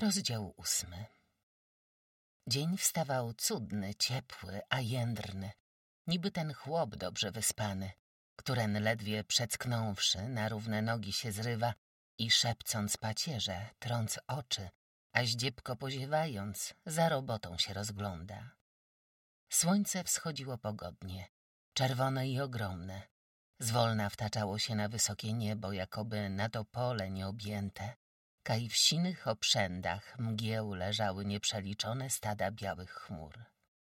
Rozdział 8. Dzień wstawał cudny, ciepły, a jędrny, niby ten chłop dobrze wyspany, któren ledwie przecknąwszy na równe nogi się zrywa i szepcąc pacierze, trąc oczy, a ździebko poziewając, za robotą się rozgląda. Słońce wschodziło pogodnie, czerwone i ogromne. Zwolna wtaczało się na wysokie niebo, jakoby na to pole nieobjęte. Kaj w sinych oprzędach mgieł leżały nieprzeliczone stada białych chmur.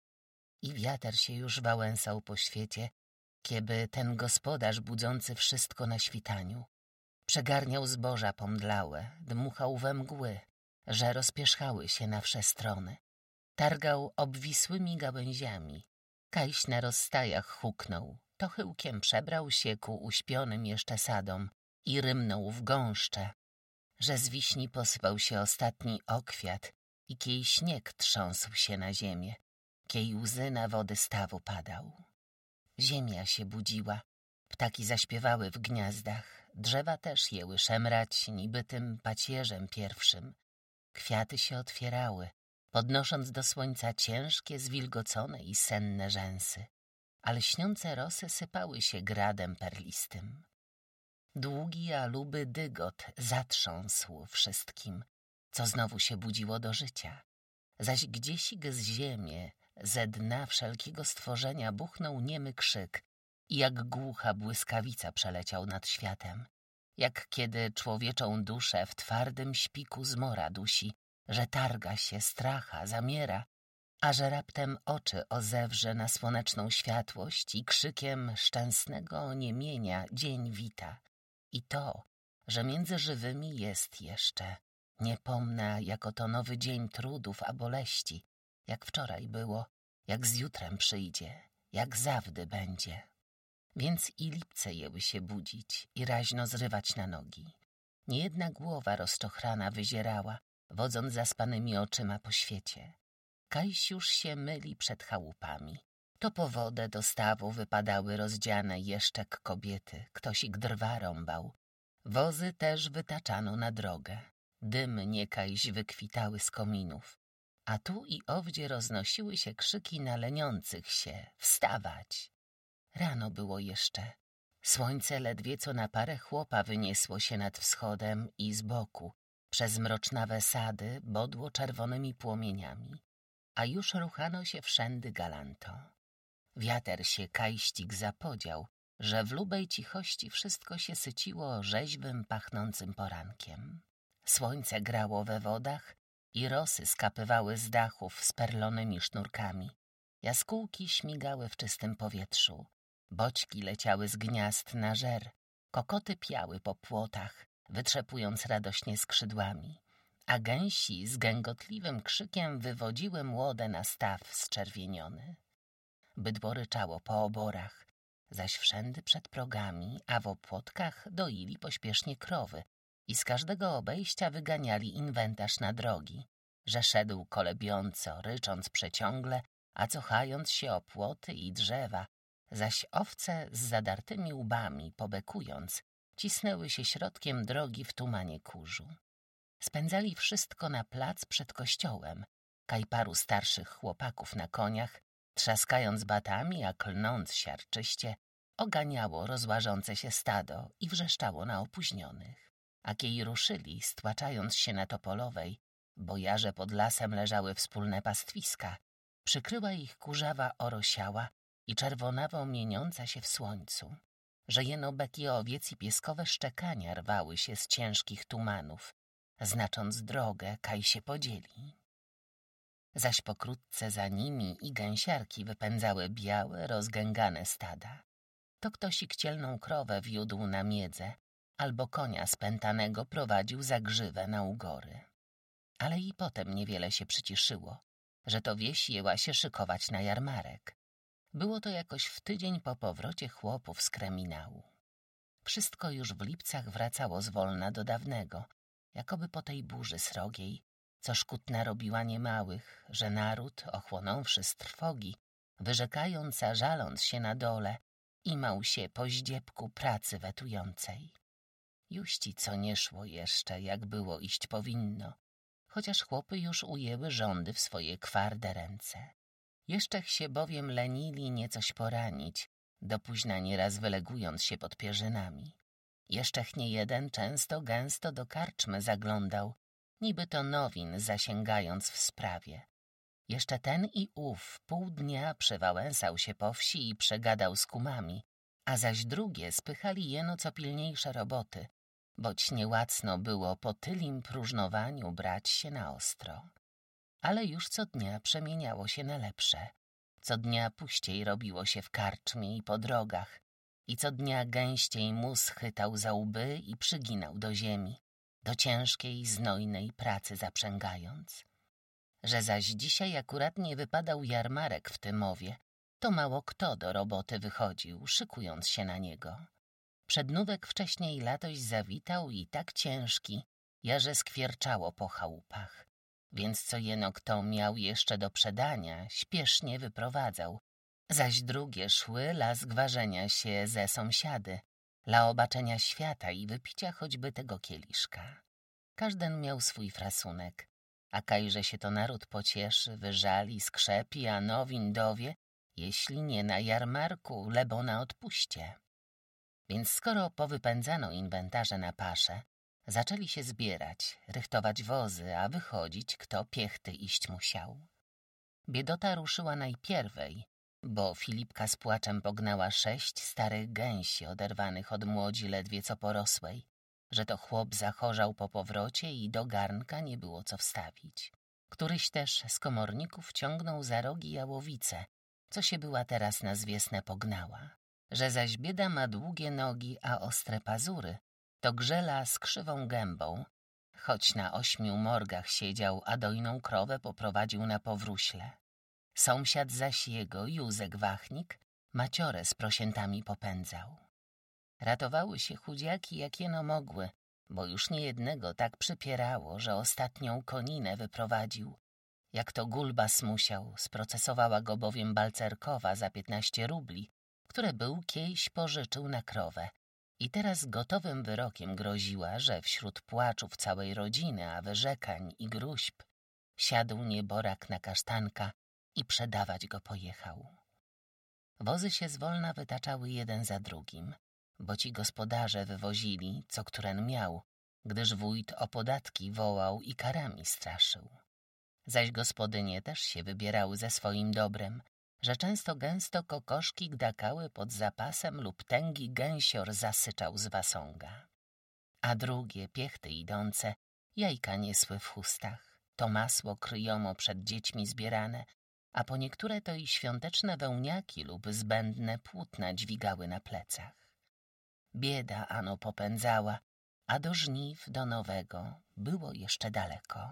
I wiater się już wałęsał po świecie, kieby ten gospodarz budzący wszystko na świtaniu. Przegarniał zboża pomdlałe, dmuchał we mgły, że rozpierzchały się na wsze strony. Targał obwisłymi gałęziami, kajś na rozstajach huknął, to chyłkiem przebrał się ku uśpionym jeszcze sadom i rymnął w gąszcze, że z wiśni posypał się ostatni okwiat i kiej śnieg trząsł się na ziemię, kiej łzy na wody stawu padał. Ziemia się budziła, ptaki zaśpiewały w gniazdach, drzewa też jęły szemrać niby tym pacierzem pierwszym. Kwiaty się otwierały, podnosząc do słońca ciężkie, zwilgocone i senne rzęsy, a lśniące rosy sypały się gradem perlistym. Długi, a luby dygot zatrząsł wszystkim, co znowu się budziło do życia. Zaś gdziesik z ziemi, ze dna wszelkiego stworzenia buchnął niemy krzyk i jak głucha błyskawica przeleciał nad światem. Jak kiedy człowieczą duszę w twardym śpiku zmora dusi, że targa się, stracha, zamiera, a że raptem oczy ozewrze na słoneczną światłość i krzykiem szczęsnego oniemienia dzień wita. I to, że między żywymi jest jeszcze, nie pomna jako to nowy dzień trudów a boleści, jak wczoraj było, jak z jutrem przyjdzie, jak zawdy będzie. Więc i lipce jęły się budzić i raźno zrywać na nogi. Niejedna głowa rozczochrana wyzierała, wodząc zaspanymi oczyma po świecie. Kajś już się myli przed chałupami. To po wodę do stawu wypadały rozdziane jeszczek kobiety, ktośik drwa rąbał. Wozy też wytaczano na drogę. Dymy niekajś wykwitały z kominów. A tu i owdzie roznosiły się krzyki na leniących się. Wstawać! Rano było jeszcze. Słońce ledwie co na parę chłopa wyniesło się nad wschodem i z boku, przez mrocznawe sady bodło czerwonymi płomieniami, a już ruchano się wszędy galanto. Wiater się kajścik zapodział, że w lubej cichości wszystko się syciło rzeźwym, pachnącym porankiem. Słońce grało we wodach i rosy skapywały z dachów z perlonymi sznurkami. Jaskółki śmigały w czystym powietrzu, boćki leciały z gniazd na żer, kokoty piały po płotach, wytrzepując radośnie skrzydłami, a gęsi z gęgotliwym krzykiem wywodziły młode na staw zczerwieniony. Bydło ryczało po oborach, zaś wszędy przed progami, a w opłotkach doili pośpiesznie krowy i z każdego obejścia wyganiali inwentarz na drogi, że szedł kolebiąco, rycząc przeciągle, a cochając się o płoty i drzewa, zaś owce z zadartymi łbami, pobekując, cisnęły się środkiem drogi w tumanie kurzu. Spędzali wszystko na plac przed kościołem, kaj paru starszych chłopaków na koniach, trzaskając batami, a klnąc siarczyście, oganiało rozłażące się stado i wrzeszczało na opóźnionych. A kiej ruszyli, stłaczając się na Topolowej, bo jarze pod lasem leżały wspólne pastwiska, przykryła ich kurzawa orosiała i czerwonawo mieniąca się w słońcu, że jeno beki owiec i pieskowe szczekania rwały się z ciężkich tumanów, znacząc drogę, kaj się podzieli. Zaś pokrótce za nimi i gęsiarki wypędzały białe, rozgęgane stada. To ktośik cielną krowę wiódł na miedzę, albo konia spętanego prowadził za grzywę na ugory. Ale i potem niewiele się przyciszyło, że to wieś jęła się szykować na jarmarek. Było to jakoś w tydzień po powrocie chłopów z kryminału. Wszystko już w Lipcach wracało zwolna do dawnego, jakoby po tej burzy srogiej, co szkód narobiła niemałych, że naród, ochłonąwszy z trwogi, wyrzekając, a żaląc się na dole, imał się po ździebku pracy wetującej. Juści co nie szło jeszcze, jak było iść powinno, chociaż chłopy już ujęły rządy w swoje kwarde ręce. Jeszczech się bowiem lenili niecoś poranić, do późna nieraz wylegując się pod pierzynami. Jeszczech niejeden często gęsto do karczmy zaglądał, niby to nowin zasięgając w sprawie. Jeszcze ten i ów pół dnia przewałęsał się po wsi i przegadał z kumami, a zaś drugie spychali jeno co pilniejsze roboty, boć niełacno było po tylim próżnowaniu brać się na ostro. Ale już co dnia przemieniało się na lepsze. Co dnia puściej robiło się w karczmie i po drogach i co dnia gęściej mus chytał za łby i przyginał do ziemi, do ciężkiej, znojnej pracy zaprzęgając. Że zaś dzisiaj akurat nie wypadał jarmarek w Tymowie, to mało kto do roboty wychodził, szykując się na niego. Przednówek wcześniej latoś zawitał i tak ciężki, jarze skwierczało po chałupach. Więc co jeno kto miał jeszcze do przedania, śpiesznie wyprowadzał, zaś drugie szły la zgwarzenia się ze sąsiady, la obaczenia świata i wypicia choćby tego kieliszka. Każden miał swój frasunek, a kajże się to naród pocieszy, wyżali, skrzepi, a nowin dowie, jeśli nie na jarmarku, lebo na odpuście. Więc skoro powypędzano inwentarze na pasze, zaczęli się zbierać, rychtować wozy, a wychodzić, kto piechty iść musiał. Biedota ruszyła najpierwej, bo Filipka z płaczem pognała 6 starych gęsi oderwanych od młodzi ledwie co porosłej, że to chłop zachorzał po powrocie i do garnka nie było co wstawić. Któryś też z komorników ciągnął za rogi jałowicę, co się była teraz na zwiesnę pognała. Że zaś bieda ma długie nogi, a ostre pazury, to grzela z krzywą gębą, choć na 8 morgach siedział, a dojną krowę poprowadził na powróśle. Sąsiad zaś jego, Józek Wachnik, maciorę z prosiętami popędzał. Ratowały się chudziaki jak jeno mogły, bo już niejednego tak przypierało, że ostatnią koninę wyprowadził. Jak to Gulbas musiał, sprocesowała go bowiem Balcerkowa za 15 rubli, które był kiedyś pożyczył na krowę i teraz gotowym wyrokiem groziła, że wśród płaczów całej rodziny, a wyrzekań i gruźb, siadł nieborak na kasztanka i przedawać go pojechał. Wozy się zwolna wytaczały jeden za drugim, bo ci gospodarze wywozili, co któren miał, gdyż wójt o podatki wołał i karami straszył. Zaś gospodynie też się wybierały ze swoim dobrem, że często gęsto kokoszki gdakały pod zapasem lub tęgi gęsior zasyczał z wasąga. A drugie, piechty idące, jajka niesły w chustach, to masło kryjomo przed dziećmi zbierane, a po niektóre to i świąteczne wełniaki lub zbędne płótna dźwigały na plecach. Bieda ano popędzała, a do żniw, do nowego było jeszcze daleko.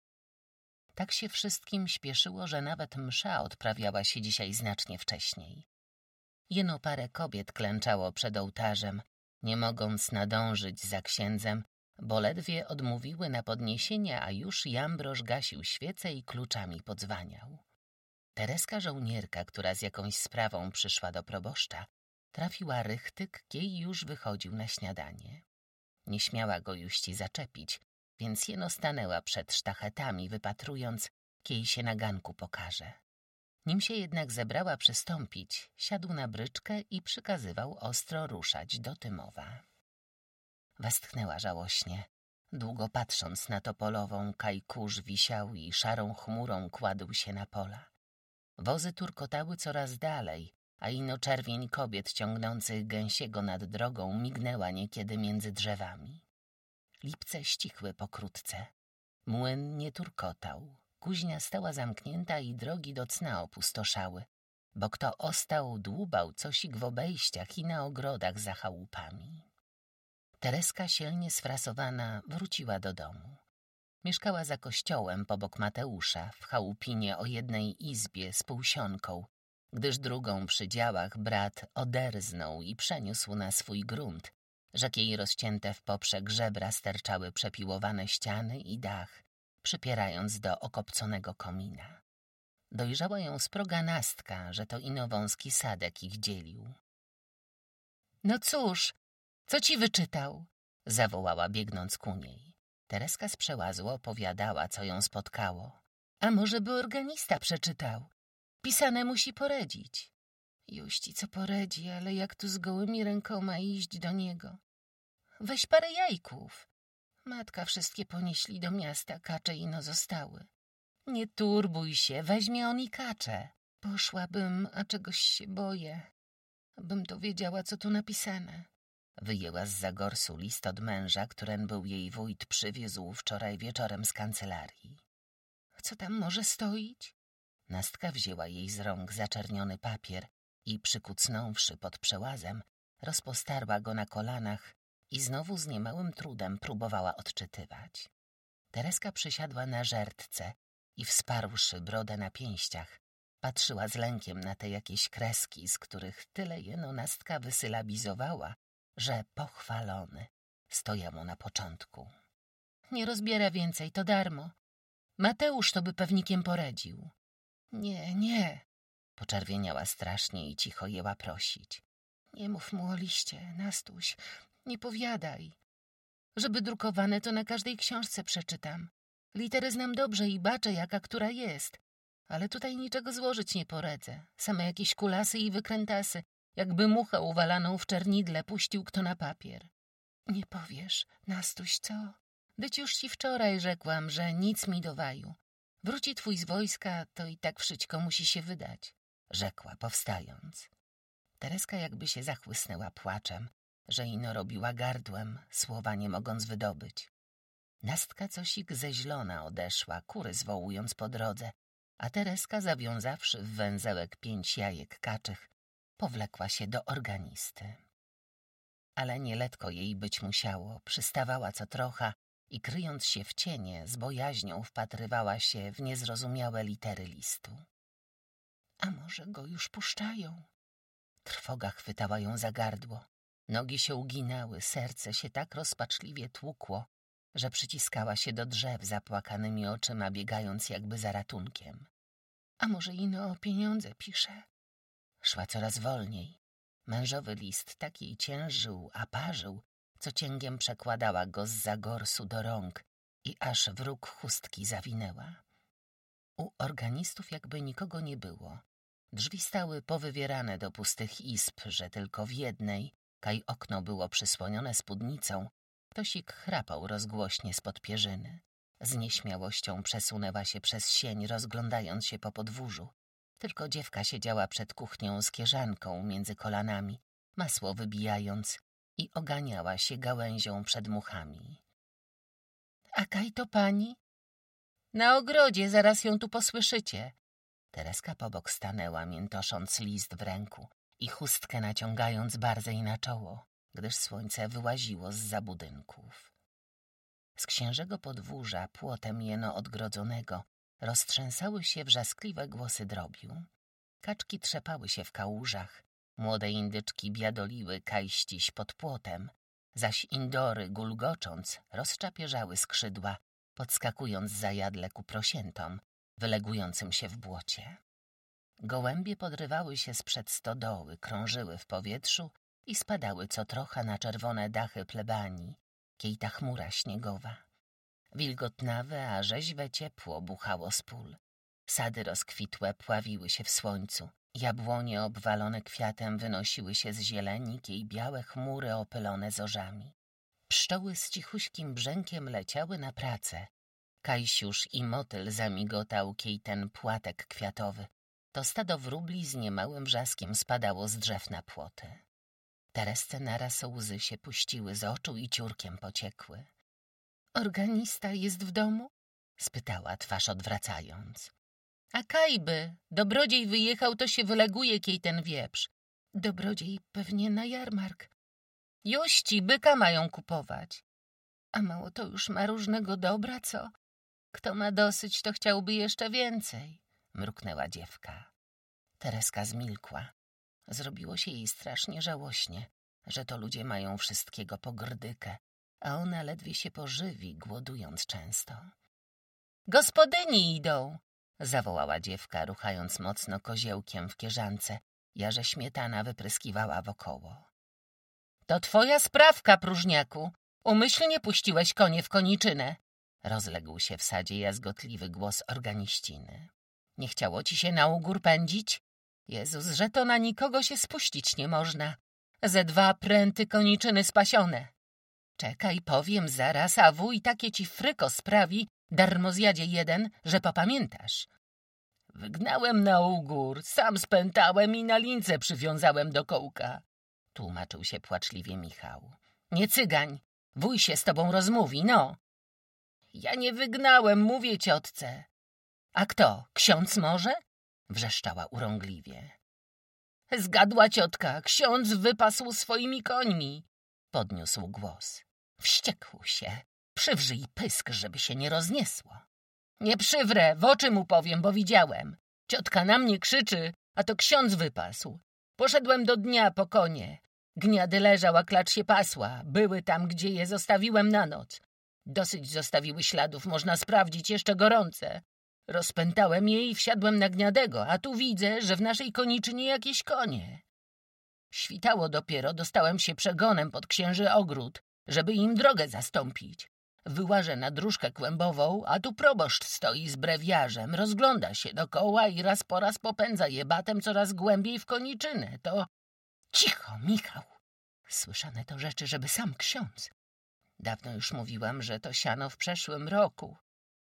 Tak się wszystkim śpieszyło, że nawet msza odprawiała się dzisiaj znacznie wcześniej. Jeno parę kobiet klęczało przed ołtarzem, nie mogąc nadążyć za księdzem, bo ledwie odmówiły na podniesienie, a już Jambroż gasił świecę i kluczami podzwaniał. Tereska żołnierka, która z jakąś sprawą przyszła do proboszcza, trafiła rychtyk, kiej już wychodził na śniadanie. Nie śmiała go juści zaczepić, więc jeno stanęła przed sztachetami, wypatrując, kiej się na ganku pokaże. Nim się jednak zebrała przystąpić, siadł na bryczkę i przykazywał ostro ruszać do Tymowa. Westchnęła żałośnie, długo patrząc na topolową, kaj kurz wisiał i szarą chmurą kładł się na pola. Wozy turkotały coraz dalej, a ino czerwień kobiet ciągnących gęsiego nad drogą mignęła niekiedy między drzewami. Lipce ścichły pokrótce. Młyn nie turkotał. Kuźnia stała zamknięta i drogi do cna opustoszały, bo kto ostał, dłubał cosik w obejściach i na ogrodach za chałupami. Tereska silnie sfrasowana wróciła do domu. Mieszkała za kościołem pobok Mateusza, w chałupinie o jednej izbie z półsionką, gdyż drugą przy działach brat oderznął i przeniósł na swój grunt, rzek jej rozcięte w poprzek żebra sterczały przepiłowane ściany i dach, przypierając do okopconego komina. Dojrzała ją sproga nastka, że to ino wąski sadek ich dzielił. — No cóż, co ci wyczytał? — zawołała, biegnąc ku niej. Tereska z przełazu opowiadała, co ją spotkało. A może by organista przeczytał? Pisane musi poradzić. Juści co poradzi, ale jak tu z gołymi rękoma iść do niego? Weź parę jajków. Matka wszystkie ponieśli do miasta, kacze ino zostały. Nie turbuj się, weźmie on i kacze. Poszłabym, a czegoś się boję. Bym to wiedziała, co tu napisane. Wyjęła z zagorsu list od męża, któren był jej wójt przywiózł wczoraj wieczorem z kancelarii. Co tam może stoić? Nastka wzięła jej z rąk zaczerniony papier i przykucnąwszy pod przełazem, rozpostarła go na kolanach i znowu z niemałym trudem próbowała odczytywać. Tereska przysiadła na żertce i wsparłszy brodę na pięściach, patrzyła z lękiem na te jakieś kreski, z których tyle jeno Nastka wysylabizowała, że pochwalony stoja mu na początku. Nie rozbiera więcej, to darmo. Mateusz to by pewnikiem poradził. Nie, poczerwieniała strasznie i cicho jęła prosić. Nie mów mu o liście, Nastuś, nie powiadaj. Żeby drukowane, to na każdej książce przeczytam. Litery znam dobrze i baczę, jaka która jest. Ale tutaj niczego złożyć nie poradzę. Same jakieś kulasy i wykrętasy, jakby muchę uwalaną w czernidle puścił kto na papier. Nie powiesz, Nastuś, co? Dyć już ci wczoraj rzekłam, że nic mi do waju. Wróci twój z wojska, to i tak wszystko musi się wydać, rzekła, powstając. Tereska jakby się zachłysnęła płaczem, że ino robiła gardłem, słowa nie mogąc wydobyć. Nastka cosik zeźlona odeszła, kury zwołując po drodze, a Tereska, zawiązawszy w węzełek 5 jajek kaczych, powlekła się do organisty. Ale nieletko jej być musiało, przystawała co trocha i kryjąc się w cienie, z bojaźnią wpatrywała się w niezrozumiałe litery listu. A może go już puszczają? Trwoga chwytała ją za gardło. Nogi się uginały, serce się tak rozpaczliwie tłukło, że przyciskała się do drzew zapłakanymi oczyma, biegając jakby za ratunkiem. A może ino o pieniądze pisze? Szła coraz wolniej. Mężowy list tak jej ciężył, a parzył, co cięgiem przekładała go z zagorsu do rąk i aż w róg chustki zawinęła. U organistów jakby nikogo nie było. Drzwi stały powywierane do pustych izb, że tylko w jednej, kaj okno było przysłonione spódnicą, ktośik chrapał rozgłośnie spod pierzyny. Z nieśmiałością przesunęła się przez sień, rozglądając się po podwórzu. Tylko dziewka siedziała przed kuchnią z kierzanką między kolanami, masło wybijając, i oganiała się gałęzią przed muchami. — A kaj to pani? — Na ogrodzie, zaraz ją tu posłyszycie. Tereska pobok stanęła, miętosząc list w ręku i chustkę naciągając barzej na czoło, gdyż słońce wyłaziło zza budynków. Z księżego podwórza, płotem jeno odgrodzonego, roztrzęsały się wrzaskliwe głosy drobiu. Kaczki trzepały się w kałużach, młode indyczki biadoliły kajściś pod płotem, zaś indory, gulgocząc, rozczapierzały skrzydła, podskakując zajadle ku prosiętom, wylegującym się w błocie. Gołębie podrywały się sprzed stodoły, krążyły w powietrzu i spadały co trocha na czerwone dachy plebanii, kiej ta chmura śniegowa. Wilgotnawe, a rzeźwe ciepło buchało z pól. Sady rozkwitłe pławiły się w słońcu. Jabłonie obwalone kwiatem wynosiły się z zieleni, kiej białe chmury opylone zorzami. Pszczoły z cichuśkim brzękiem leciały na pracę. Kajsiusz i motyl zamigotał, kiej ten płatek kwiatowy. To stado wróbli z niemałym wrzaskiem spadało z drzew na płoty. Teresce naraz łzy się puściły z oczu i ciurkiem pociekły. — Organista jest w domu? — spytała, twarz odwracając. — A kajby, dobrodziej wyjechał, to się wyleguje, kiej ten wieprz. Dobrodziej pewnie na jarmark. Juści, byka mają kupować. A mało to już ma różnego dobra, co? Kto ma dosyć, to chciałby jeszcze więcej — mruknęła dziewka. Tereska zmilkła. Zrobiło się jej strasznie żałośnie, że to ludzie mają wszystkiego po grdykę, a ona ledwie się pożywi, głodując często. — Gospodyni idą! — zawołała dziewka, ruchając mocno koziełkiem w kierzance, jarze śmietana wypryskiwała wokoło. — To twoja sprawka, próżniaku! Umyślnie puściłeś konie w koniczynę. Rozległ się w sadzie jazgotliwy głos organiściny. Nie chciało ci się na ugór pędzić? Jezus, że to na nikogo się spuścić nie można. Ze 2 pręty koniczyny spasione. Czekaj, powiem zaraz, a wuj takie ci fryko sprawi, darmozjadzie jeden, że popamiętasz. Wygnałem na ugór, sam spętałem i na lince przywiązałem do kołka. Tłumaczył się płaczliwie Michał. Nie cygań, wuj się z tobą rozmówi, no. Ja nie wygnałem, mówię ciotce. A kto, ksiądz może? Wrzeszczała urągliwie. Zgadła ciotka, ksiądz wypasł swoimi końmi. Podniósł głos. Wściekł się. Przywrzyj pysk, żeby się nie rozniesło. Nie przywrę, w oczy mu powiem, bo widziałem. Ciotka na mnie krzyczy, a to ksiądz wypasł. Poszedłem do dnia po konie. Gniady leżał, a klacz się pasła. Były tam, gdzie je zostawiłem na noc. Dosyć zostawiły śladów, można sprawdzić, jeszcze gorące. Rozpętałem je i wsiadłem na Gniadego, a tu widzę, że w naszej koniczynie jakieś konie. Świtało dopiero, dostałem się przegonem pod księży ogród, żeby im drogę zastąpić. Wyłażę na dróżkę kłębową, a tu proboszcz stoi z brewiarzem, rozgląda się dokoła i raz po raz popędza je batem coraz głębiej w koniczynę. To... Cicho, Michał! Słyszane to rzeczy, żeby sam ksiądz. Dawno już mówiłam, że to siano w przeszłym roku.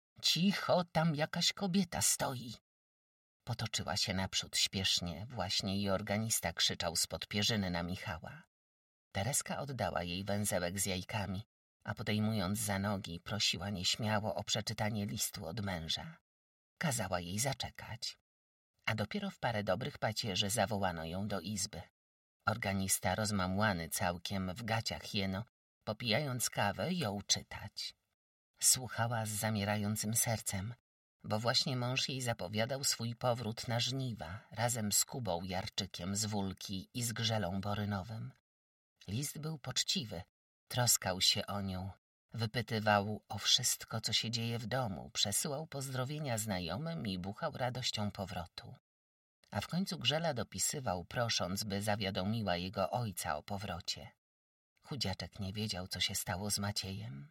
Cicho, tam jakaś kobieta stoi. Potoczyła się naprzód śpiesznie, właśnie i organista krzyczał spod pierzyny na Michała. Tereska oddała jej węzełek z jajkami, a podejmując za nogi prosiła nieśmiało o przeczytanie listu od męża. Kazała jej zaczekać. A dopiero w parę dobrych pacierzy zawołano ją do izby. Organista, rozmamłany całkiem, w gaciach jeno, popijając kawę, jął czytać. Słuchała z zamierającym sercem, bo właśnie mąż jej zapowiadał swój powrót na żniwa, razem z Kubą Jarczykiem z Wólki i z Grzelą Borynowym. List był poczciwy, troskał się o nią, wypytywał o wszystko, co się dzieje w domu, przesyłał pozdrowienia znajomym i buchał radością powrotu. A w końcu Grzela dopisywał, prosząc, by zawiadomiła jego ojca o powrocie. Chudziaczek nie wiedział, co się stało z Maciejem.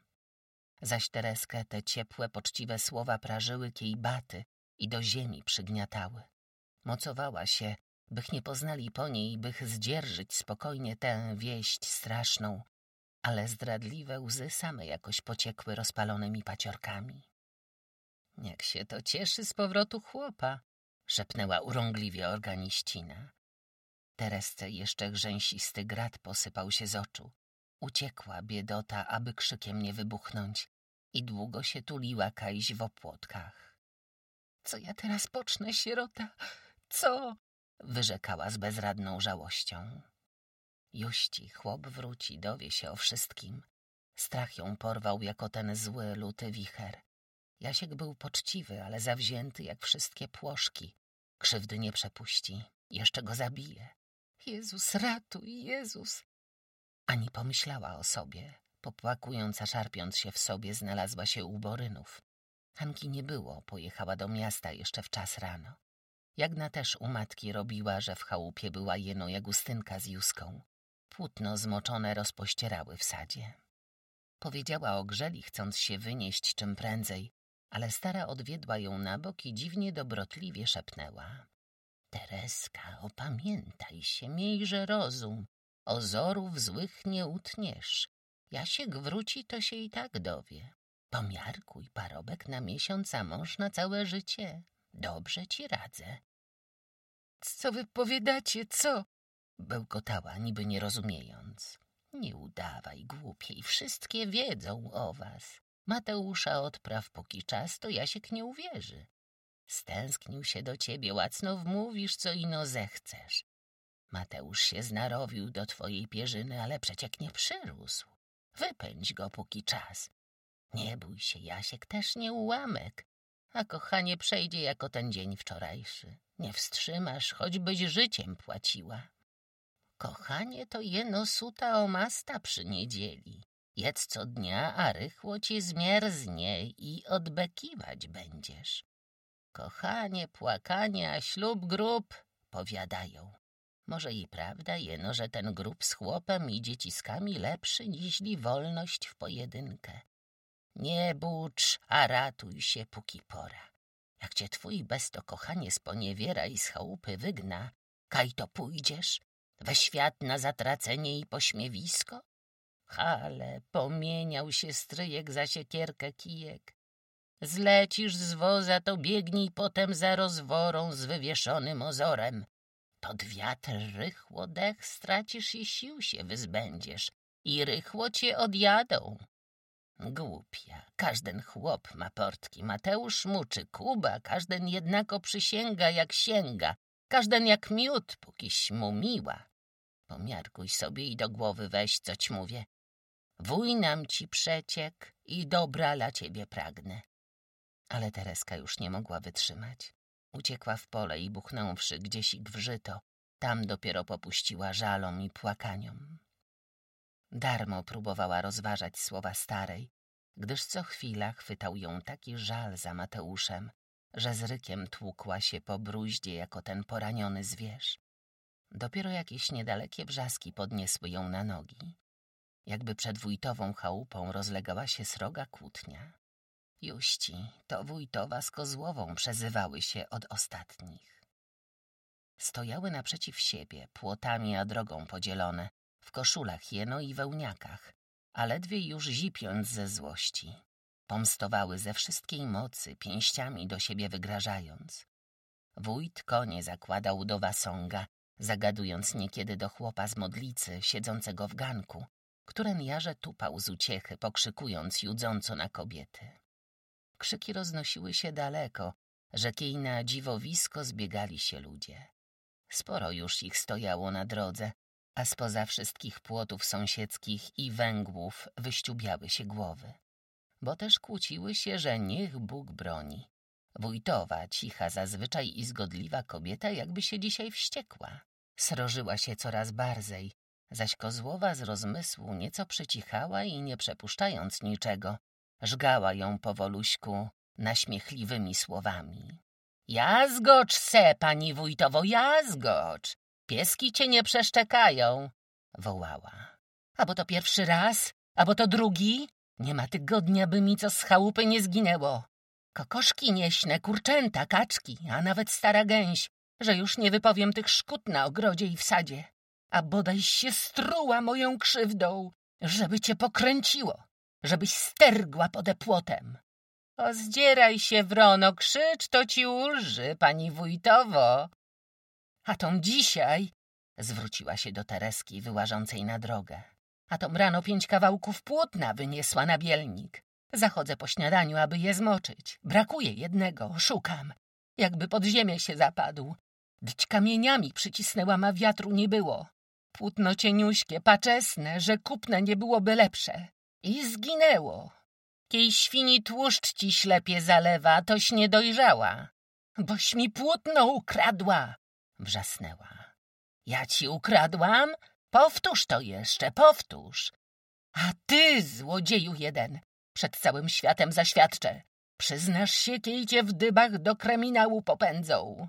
Zaś Tereskę te ciepłe, poczciwe słowa prażyły kiej baty i do ziemi przygniatały. Mocowała się, bych nie poznali po niej, bych zdzierżyć spokojnie tę wieść straszną, ale zdradliwe łzy same jakoś pociekły rozpalonymi paciorkami. Jak się to cieszy z powrotu chłopa, szepnęła urągliwie organiścina. Teresce jeszcze grzęsisty grat posypał się z oczu. Uciekła biedota, aby krzykiem nie wybuchnąć i długo się tuliła kajś w opłotkach. Co ja teraz pocznę, sierota? Co? Wyrzekała z bezradną żałością. Juści, chłop wróci, dowie się o wszystkim. Strach ją porwał jako ten zły, luty wicher. Jasiek był poczciwy, ale zawzięty jak wszystkie płoszki. Krzywdy nie przepuści, jeszcze go zabije. Jezus, ratuj, Jezus! Ani pomyślała o sobie. Popłakując, a szarpiąc się w sobie, znalazła się u Borynów. Hanki nie było, pojechała do miasta jeszcze w czas rano. Jagna też u matki robiła, że w chałupie była jeno Jagustynka z Józką. Płótno zmoczone rozpościerały w sadzie. Powiedziała o Grzeli, chcąc się wynieść czym prędzej, ale stara odwiedła ją na bok i dziwnie dobrotliwie szepnęła. Tereska, opamiętaj się, miejże rozum. Ozorów złych nie utniesz. Jasiek wróci, to się i tak dowie. Pomiarkuj parobek na miesiąc, a mąż na całe życie. Dobrze ci radzę. Co wy powiadacie, co? Bełkotała, niby nie rozumiejąc. Nie udawaj głupiej, wszystkie wiedzą o was. Mateusza odpraw póki czas, to Jasiek nie uwierzy. Stęsknił się do ciebie, łacno wmówisz, co ino zechcesz. Mateusz się znarowił do twojej pierzyny, ale przeciek nie przyrósł. Wypędź go póki czas. Nie bój się, Jasiek też nie ułamek, a kochanie przejdzie jako ten dzień wczorajszy. Nie wstrzymasz, choćbyś życiem płaciła. Kochanie to jeno suta omasta przy niedzieli. Jedz co dnia, a rychło ci zmierznie i odbekiwać będziesz. Kochanie, płakanie, a ślub grób, powiadają. Może i prawda jeno, że ten grób z chłopem i dzieciskami lepszy niźli wolność w pojedynkę. Nie bucz, a ratuj się, póki pora. Jak cię twój besto kochanie sponiewiera i z chałupy wygna, kaj to pójdziesz we świat na zatracenie i pośmiewisko? Hale, pomieniał się stryjek za siekierkę kijek. Zlecisz z woza, to biegnij potem za rozworą z wywieszonym ozorem. To wiatr rychło dech stracisz i sił się wyzbędziesz i rychło cię odjadą. Głupia, każden chłop ma portki, Mateusz mu czy Kuba, każden jednako przysięga jak sięga, każden jak miód, pókiś mu miła. Pomiarkuj sobie i do głowy weź, co ci mówię. Wuj nam ci przeciek i dobra dla ciebie pragnę. Ale Tereska już nie mogła wytrzymać. Uciekła w pole i buchnąwszy gdziesik w żyto, tam dopiero popuściła żalom i płakaniom. Darmo próbowała rozważać słowa starej, gdyż co chwila chwytał ją taki żal za Mateuszem, że z rykiem tłukła się po bruździe jako ten poraniony zwierz. Dopiero jakieś niedalekie brzaski podniosły ją na nogi. Jakby przed wójtową chałupą rozlegała się sroga kłótnia. Juści, to wójtowa z Kozłową przezywały się od ostatnich. Stojały naprzeciw siebie, płotami a drogą podzielone, w koszulach jeno i wełniakach, a ledwie już zipiąc ze złości. Pomstowały ze wszystkiej mocy, pięściami do siebie wygrażając. Wójt konie zakładał do wasąga, zagadując niekiedy do chłopa z modlicy, siedzącego w ganku, któren jarze tupał z uciechy, pokrzykując judząco na kobiety. Krzyki roznosiły się daleko, że kiej na dziwowisko zbiegali się ludzie. Sporo już ich stojało na drodze, a spoza wszystkich płotów sąsiedzkich i węgłów wyściubiały się głowy. Bo też kłóciły się, że niech Bóg broni. Wójtowa, cicha zazwyczaj i zgodliwa kobieta jakby się dzisiaj wściekła. Srożyła się coraz barzej, zaś Kozłowa z rozmysłu nieco przycichała i nie przepuszczając niczego, żgała ją powoluśku naśmiechliwymi słowami. Jazgocz se, pani wójtowo, jazgocz! Pieski cię nie przeszczekają! Wołała. Abo to pierwszy raz, abo to drugi? Nie ma tygodnia, by mi co z chałupy nie zginęło. Kokoszki nieśne, kurczęta, kaczki, a nawet stara gęś, że już nie wypowiem tych szkód na ogrodzie i w sadzie. A bodajś się struła moją krzywdą, żeby cię pokręciło, żebyś stergła pode płotem. O, zdzieraj się, wrono, krzycz, to ci ulży, pani wójtowo. A tą dzisiaj, zwróciła się do Tereski wyłażącej na drogę, a tą rano 5 kawałków płótna wyniesła na bielnik. Zachodzę po śniadaniu, aby je zmoczyć. Brakuje jednego, szukam. Jakby pod ziemię się zapadł. Dć kamieniami przycisnęłam, a wiatru nie było. Płótno cieniuśkie, paczesne, że kupne nie byłoby lepsze. I zginęło. Kiej świni tłuszcz ci ślepie zalewa, toś nie dojrzała. Boś mi płótno ukradła, wrzasnęła. Ja ci ukradłam? Powtórz to jeszcze, powtórz. A ty, złodzieju jeden, przed całym światem zaświadczę. Przyznasz się, kiej cię w dybach do kryminału popędzą.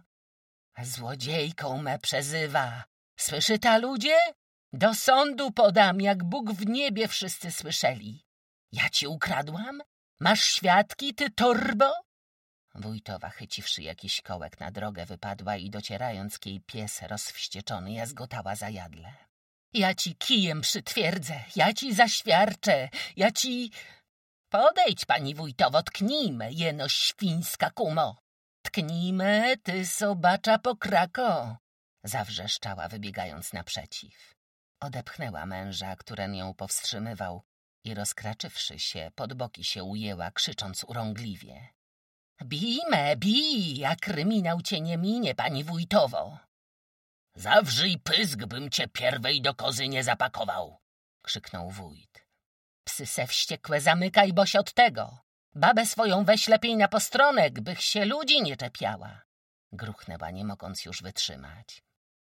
Złodziejką me przezywa. Słyszy ta ludzie? Do sądu podam, jak Bóg w niebie wszyscy słyszeli. Ja ci ukradłam? Masz świadki, ty torbo? Wójtowa, chyciwszy jakiś kołek na drogę, wypadła i docierając kiej pies rozwścieczony jazgotała zajadle. Ja ci kijem przytwierdzę, ja ci zaświadczę, ja ci... Podejdź, pani wójtowo, tknijmy, jeno świńska kumo. Tknijmy, ty sobacza pokrako, zawrzeszczała, wybiegając naprzeciw. Odepchnęła męża, któren ją powstrzymywał i rozkraczywszy się, pod boki się ujęła, krzycząc urągliwie. Bijmy, bij, a kryminał cię nie minie, pani wójtowo. Zawrzyj pysk, bym cię pierwej do kozy nie zapakował, krzyknął wójt. Psy se wściekłe zamykaj, boś od tego. Babę swoją weź lepiej na postronek, bych się ludzi nie czepiała. Gruchnęła, nie mogąc już wytrzymać.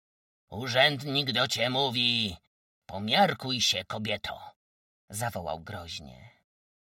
Urzędnik do cię mówi. Pomiarkuj się, kobieto, zawołał groźnie.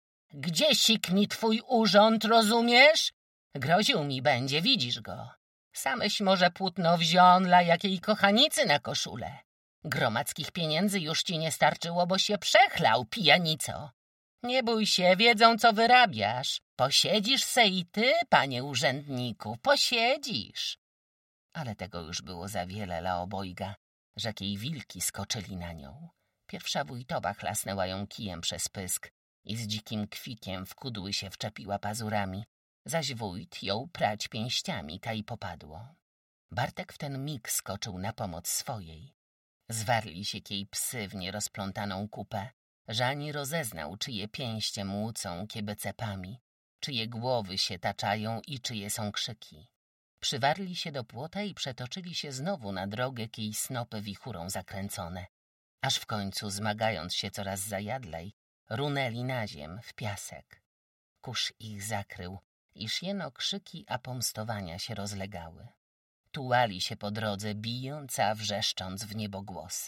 Gdzie sik mi twój urząd, rozumiesz? Groził mi będzie, widzisz go. Sameś może płótno wziął dla jakiej kochanicy na koszulę. Gromadzkich pieniędzy już ci nie starczyło, bo się przechlał, pijanico. Nie bój się, wiedzą, co wyrabiasz. Posiedzisz se i ty, panie urzędniku, posiedzisz. Ale tego już było za wiele dla obojga, że jakiej wilki skoczyli na nią. Pierwsza wójtowa chlasnęła ją kijem przez pysk i z dzikim kwikiem w kudły się wczepiła pazurami, zaś wójt ją prać pięściami, ta i popadło. Bartek w ten mig skoczył na pomoc swojej. Zwarli się kiej psy w nierozplątaną kupę, że ani rozeznał, czyje pięście młócą kiebe cepami, czyje głowy się taczają i czyje są krzyki. Przywarli się do płota i przetoczyli się znowu na drogę, kiej snopy wichurą zakręcone, aż w końcu, zmagając się coraz zajadlej, runęli na ziem w piasek. Kurz ich zakrył, iż jeno krzyki a pomstowania się rozlegały. Tułali się po drodze, bijąc, a wrzeszcząc w niebogłosy.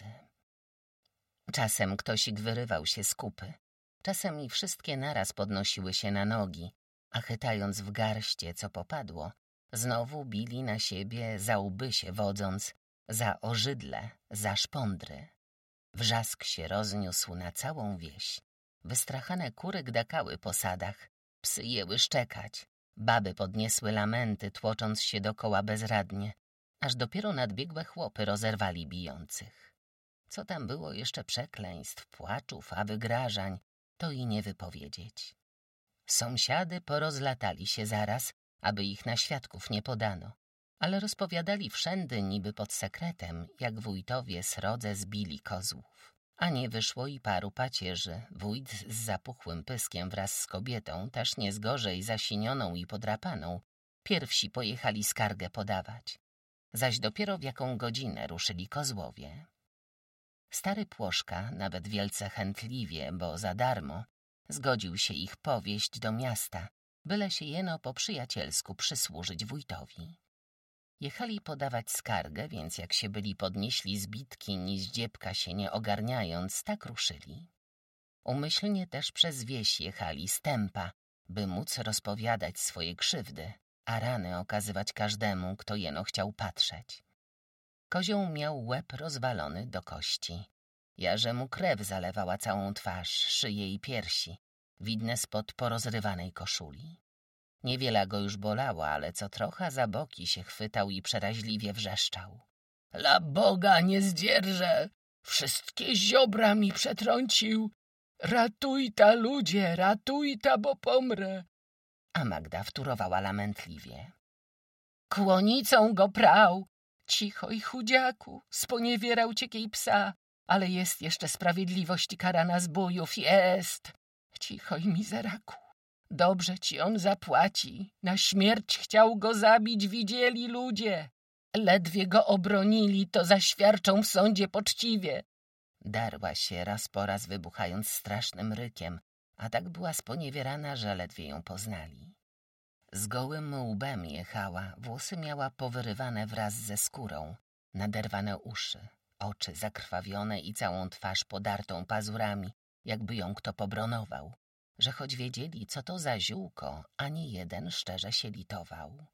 Czasem ktośik wyrywał się z kupy, czasem i wszystkie naraz podnosiły się na nogi, a chytając w garście, co popadło, znowu bili na siebie, za łby się wodząc, za ożydle, za szpądry. Wrzask się rozniósł na całą wieś. Wystrachane kury gdakały po sadach, psy jęły szczekać, baby podniesły lamenty, tłocząc się dokoła bezradnie, aż dopiero nadbiegłe chłopy rozerwali bijących. Co tam było jeszcze przekleństw, płaczów, a wygrażań, to i nie wypowiedzieć. Sąsiady porozlatali się zaraz, aby ich na świadków nie podano, ale rozpowiadali wszędy niby pod sekretem, jak wójtowie srodze zbili kozłów. A nie wyszło i paru pacierzy. Wójt z zapuchłym pyskiem wraz z kobietą, też nie zgorzej zasinioną i podrapaną, pierwsi pojechali skargę podawać. Zaś dopiero w jaką godzinę ruszyli kozłowie. Stary Płoszka, nawet wielce chętliwie, bo za darmo, zgodził się ich powieść do miasta, byle się jeno po przyjacielsku przysłużyć wójtowi. Jechali podawać skargę, więc jak się byli podnieśli z bitki, ni zdziebka się nie ogarniając, tak ruszyli. Umyślnie też przez wieś jechali z tempa, by móc rozpowiadać swoje krzywdy, a rany okazywać każdemu, kto jeno chciał patrzeć. Kozioł miał łeb rozwalony do kości. Jarze mu krew zalewała całą twarz, szyję i piersi, widne spod porozrywanej koszuli. Niewiele go już bolała, ale co trochę za boki się chwytał i przeraźliwie wrzeszczał. Dla Boga nie zdzierżę! Wszystkie ziobra mi przetrącił! Ratujta, ludzie, ratujta, bo pomrę! A Magda wtórowała lamentliwie. Kłonicą go prał! Cicho i chudziaku, sponiewierał cię kiej psa, ale jest jeszcze sprawiedliwość karana z bójów, jest! Cicho i mizeraku. Dobrze ci on zapłaci. Na śmierć chciał go zabić, widzieli ludzie. Ledwie go obronili, to zaświadczą w sądzie poczciwie. Darła się raz po raz, wybuchając strasznym rykiem, a tak była sponiewierana, że ledwie ją poznali. Z gołym łbem jechała, włosy miała powyrywane wraz ze skórą, naderwane uszy, oczy zakrwawione i całą twarz podartą pazurami, jakby ją kto pobronował, że choć wiedzieli, co to za ziółko, ani jeden szczerze się litował.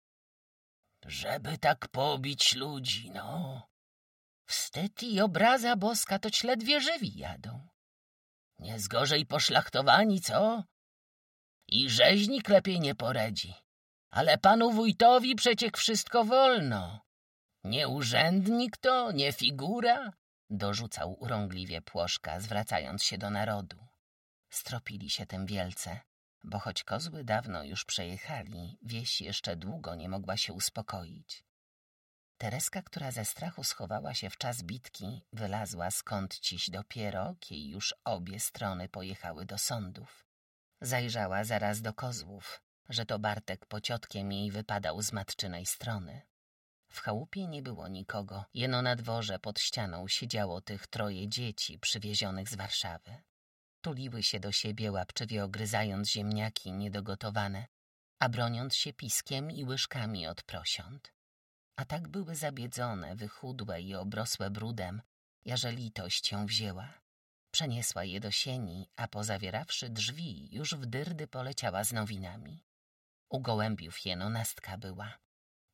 Żeby tak pobić ludzi, no. Wstyd i obraza boska, toć ledwie żywi jadą. Nie zgorzej poszlachtowani, co? I rzeźnik lepiej nie poredzi. Ale panu wójtowi przeciek wszystko wolno. Nie urzędnik to, nie figura, dorzucał urągliwie Płoszka, zwracając się do narodu. Stropili się tym wielce, bo choć kozły dawno już przejechali, wieś jeszcze długo nie mogła się uspokoić. Tereska, która ze strachu schowała się w czas bitki, wylazła skąd ciś dopiero, kiedy już obie strony pojechały do sądów. Zajrzała zaraz do kozłów, że to Bartek pociotkiem jej wypadał z matczynej strony. W chałupie nie było nikogo, jeno na dworze pod ścianą siedziało tych troje dzieci przywiezionych z Warszawy. Tuliły się do siebie, łapczywie ogryzając ziemniaki niedogotowane, a broniąc się piskiem i łyżkami od prosiąt. A tak były zabiedzone, wychudłe i obrosłe brudem, jaże litość ją wzięła. Przeniesła je do sieni, a pozawierawszy drzwi, już w dyrdy poleciała z nowinami. U gołębiów jeno nastka była.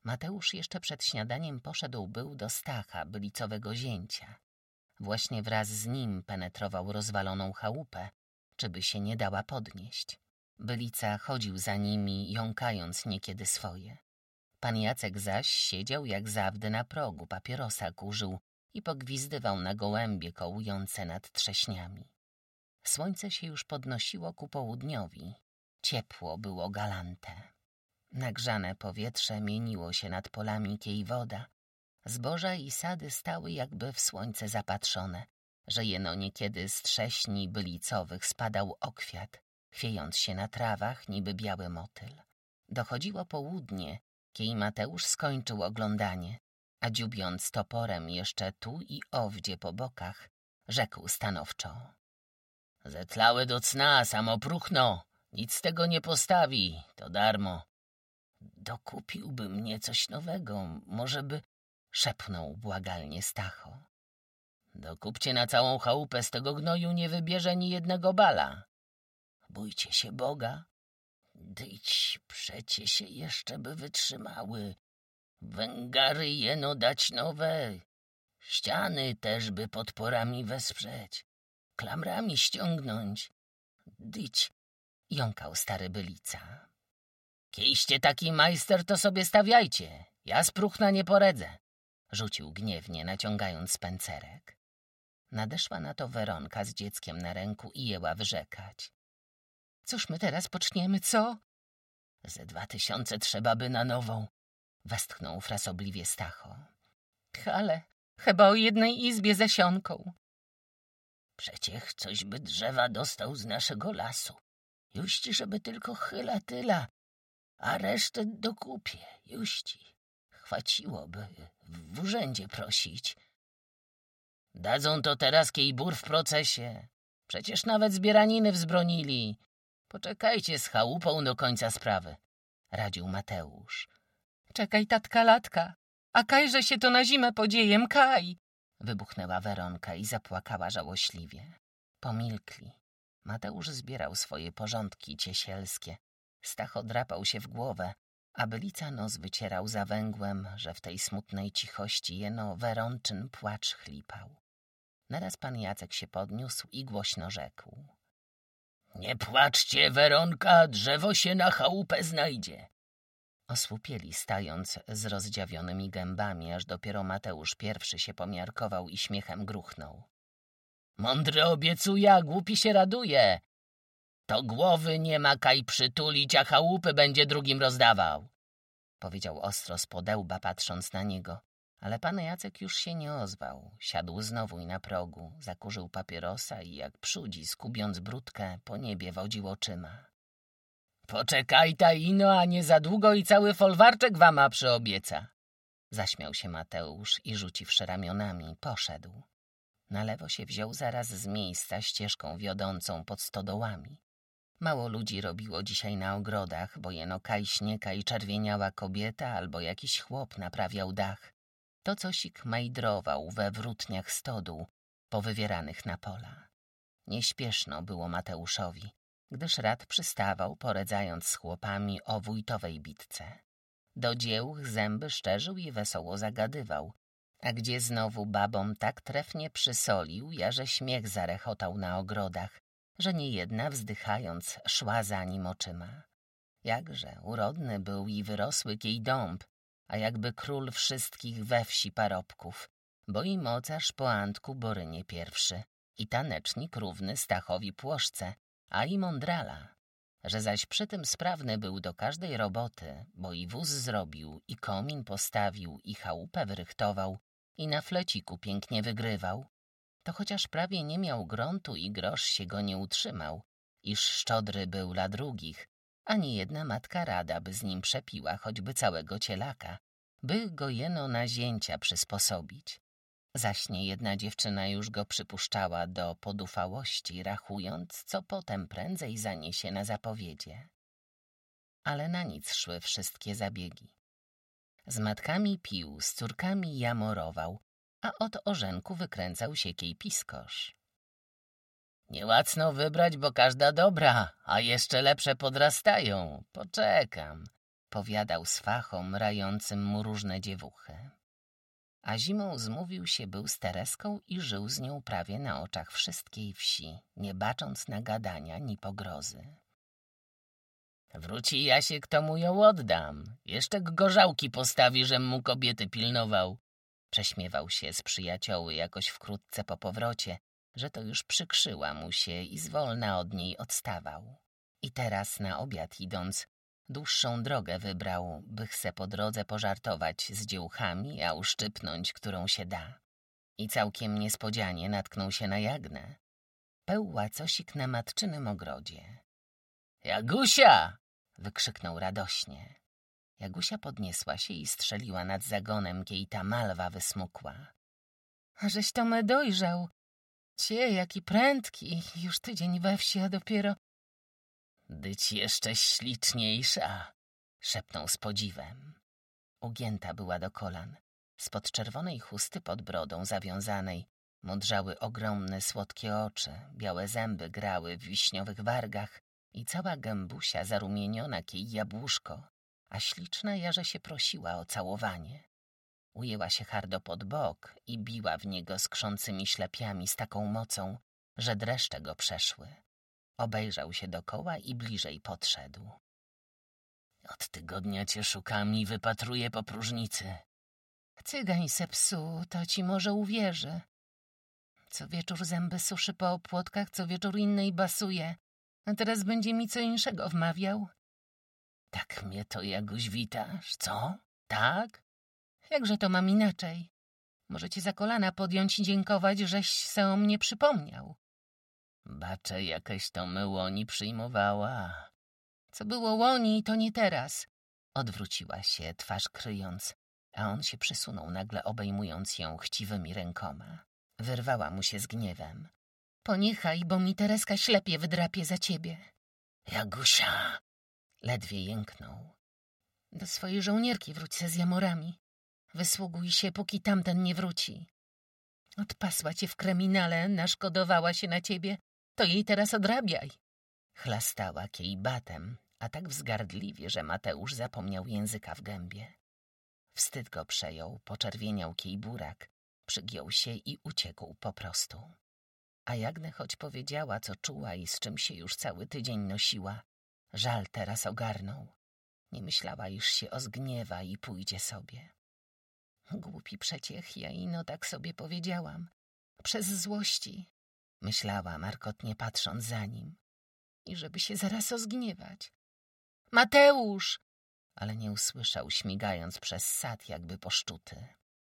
Mateusz jeszcze przed śniadaniem poszedł był do Stacha, bylicowego zięcia. Właśnie wraz z nim penetrował rozwaloną chałupę, czy by się nie dała podnieść. Bylica chodził za nimi, jąkając niekiedy swoje. Pan Jacek zaś siedział jak zawdy na progu, papierosa kurzył i pogwizdywał na gołębie kołujące nad trześniami. Słońce się już podnosiło ku południowi. Ciepło było galante. Nagrzane powietrze mieniło się nad polami kiej woda. Zboża i sady stały jakby w słońce zapatrzone, że jeno niekiedy z trześni bylicowych spadał okwiat, chwiejąc się na trawach niby biały motyl. Dochodziło południe, kiej Mateusz skończył oglądanie, a dziubiąc toporem jeszcze tu i owdzie po bokach, rzekł stanowczo: Zetlałe do cna, samo próchno, nic z tego nie postawi, to darmo. Dokupiłby mnie coś nowego, może by... szepnął błagalnie Stacho. Dokupcie na całą chałupę, z tego gnoju nie wybierze ni jednego bala. Bójcie się Boga. Dyć, przecie się jeszcze by wytrzymały. Węgary jeno dać nowe. Ściany też by podporami wesprzeć. Klamrami ściągnąć. Dyć, jąkał stary Bylica. Kiejście taki majster, to sobie stawiajcie. Ja z próchna nie poredzę. Rzucił gniewnie, naciągając pęcerek. Nadeszła na to Weronka z dzieckiem na ręku i jęła wyrzekać. Cóż my teraz poczniemy, co? Ze 2000 trzeba by na nową, westchnął frasobliwie Stacho. Ale chyba o jednej izbie ze sionką. Przeciech coś by drzewa dostał z naszego lasu. Juści, żeby tylko chyla tyla, a resztę dokupię, juści. Chwaciłoby w urzędzie prosić. Dadzą to teraz kiej bór w procesie. Przecież nawet zbieraniny wzbronili. Poczekajcie z chałupą do końca sprawy, radził Mateusz. Czekaj, tatka latka, a kajże się to na zimę podziejem, kaj! Wybuchnęła Weronka i zapłakała żałośliwie. Pomilkli. Mateusz zbierał swoje porządki ciesielskie. Stacho drapał się w głowę, a Bylica nos wycierał za węgłem, że w tej smutnej cichości jeno Weronczyn płacz chlipał. Naraz pan Jacek się podniósł i głośno rzekł. Nie płaczcie, Weronka, drzewo się na chałupę znajdzie. Osłupieli, stając z rozdziawionymi gębami, aż dopiero Mateusz pierwszy się pomiarkował i śmiechem gruchnął. Mądry obiecuje, a głupi się raduje. To głowy nie ma kaj przytulić, a chałupy będzie drugim rozdawał, powiedział ostro z podełba, patrząc na niego. Ale pan Jacek już się nie ozwał. Siadł znowu i na progu, zakurzył papierosa i jak przudzi, skubiąc brudkę, po niebie wodził oczyma. Poczekaj ta ino, a nie za długo i cały folwarczek wama przyobieca. Zaśmiał się Mateusz i rzuciwszy ramionami, poszedł. Na lewo się wziął zaraz z miejsca ścieżką wiodącą pod stodołami. Mało ludzi robiło dzisiaj na ogrodach, bo jeno kaj śniega i czerwieniała kobieta albo jakiś chłop naprawiał dach. To cosik majdrował we wrótniach stodół, powywieranych na pola. Nieśpieszno było Mateuszowi, gdyż rad przystawał, poradzając z chłopami o wójtowej bitce. Do dzieł zęby szczerzył i wesoło zagadywał, a gdzie znowu babom tak trefnie przysolił, jarze śmiech zarechotał na ogrodach, że niejedna wzdychając szła za nim oczyma. Jakże urodny był i wyrosły kiej dąb, a jakby król wszystkich we wsi parobków, bo i mocarz po Antku Borynie pierwszy, i tanecznik równy Stachowi Płoszce, a i mądrala, że zaś przy tym sprawny był do każdej roboty, bo i wóz zrobił, i komin postawił, i chałupę wyrychtował, i na fleciku pięknie wygrywał, to chociaż prawie nie miał gruntu i grosz się go nie utrzymał, iż szczodry był dla drugich, ani jedna matka rada by z nim przepiła choćby całego cielaka, by go jeno na zięcia przysposobić. Zaś niejedna dziewczyna już go przypuszczała do podufałości, rachując, co potem prędzej zaniesie na zapowiedzie. Ale na nic szły wszystkie zabiegi. Z matkami pił, z córkami jamorował, a od orzenku wykręcał się kiej piskosz. Niełacno wybrać, bo każda dobra, a jeszcze lepsze podrastają. Poczekam, opowiadał swachom rającym mu różne dziewuchy. A zimą zmówił się był z Tereską i żył z nią prawie na oczach wszystkiej wsi, nie bacząc na gadania ni pogrozy. Wróci Jasiek, to mu ją oddam. Jeszcze gorzałki postawi, żem mu kobiety pilnował. Prześmiewał się z przyjacioły jakoś wkrótce po powrocie, że to już przykrzyła mu się i zwolna od niej odstawał. I teraz na obiad idąc, dłuższą drogę wybrał, by chce po drodze pożartować z dziełchami, a uszczypnąć, którą się da. I całkiem niespodzianie natknął się na Jagnę. Pełła cosik na matczynym ogrodzie. — Jagusia! — wykrzyknął radośnie. Jagusia podniesła się i strzeliła nad zagonem, kiej ta malwa wysmukła. — A żeś to me dojrzał. Cie, jaki prędki, już tydzień we wsi, a dopiero... — Dyć jeszcze śliczniejsza! — szepnął z podziwem. Ugięta była do kolan. Spod czerwonej chusty pod brodą zawiązanej modrzały ogromne, słodkie oczy, białe zęby grały w wiśniowych wargach i cała gębusia zarumieniona kiej jabłuszko, a śliczna jarze się prosiła o całowanie. Ujęła się hardo pod bok i biła w niego skrzącymi ślepiami z taką mocą, że dreszcze go przeszły. Obejrzał się dokoła i bliżej podszedł. — Od tygodnia cię szukam i wypatruję po próżnicy. — Cygań se psu, to ci może uwierzy. Co wieczór zęby suszy po opłotkach, co wieczór innej basuje, a teraz będzie mi co inszego wmawiał. — Tak mnie to jakoś witasz, co? Tak? Jakże to mam inaczej? Może cię za kolana podjąć i dziękować, żeś se o mnie przypomniał. Bacze, jakaś to my łoni przyjmowała. Co było łoni, to nie teraz. Odwróciła się, twarz kryjąc, a on się przysunął, nagle obejmując ją chciwymi rękoma. Wyrwała mu się z gniewem. Poniechaj, bo mi Tereska ślepie wydrapie za ciebie. Jagusia! Ledwie jęknął. Do swojej żołnierki wróć se z jamorami. Wysługuj się, póki tamten nie wróci. Odpasła cię w kryminale, naszkodowała się na ciebie, to jej teraz odrabiaj. Chlastała kiej batem, a tak wzgardliwie, że Mateusz zapomniał języka w gębie. Wstyd go przejął, poczerwieniał kiej burak, przygiął się i uciekł po prostu. A Jagnę choć powiedziała, co czuła i z czym się już cały tydzień nosiła, żal teraz ogarnął. Nie myślała, iż się ozgniewa i pójdzie sobie. Głupi przeciech, ja ino tak sobie powiedziałam. Przez złości, myślała markotnie patrząc za nim. I żeby się zaraz ozgniewać. Mateusz! Ale nie usłyszał, śmigając przez sad jakby poszczuty.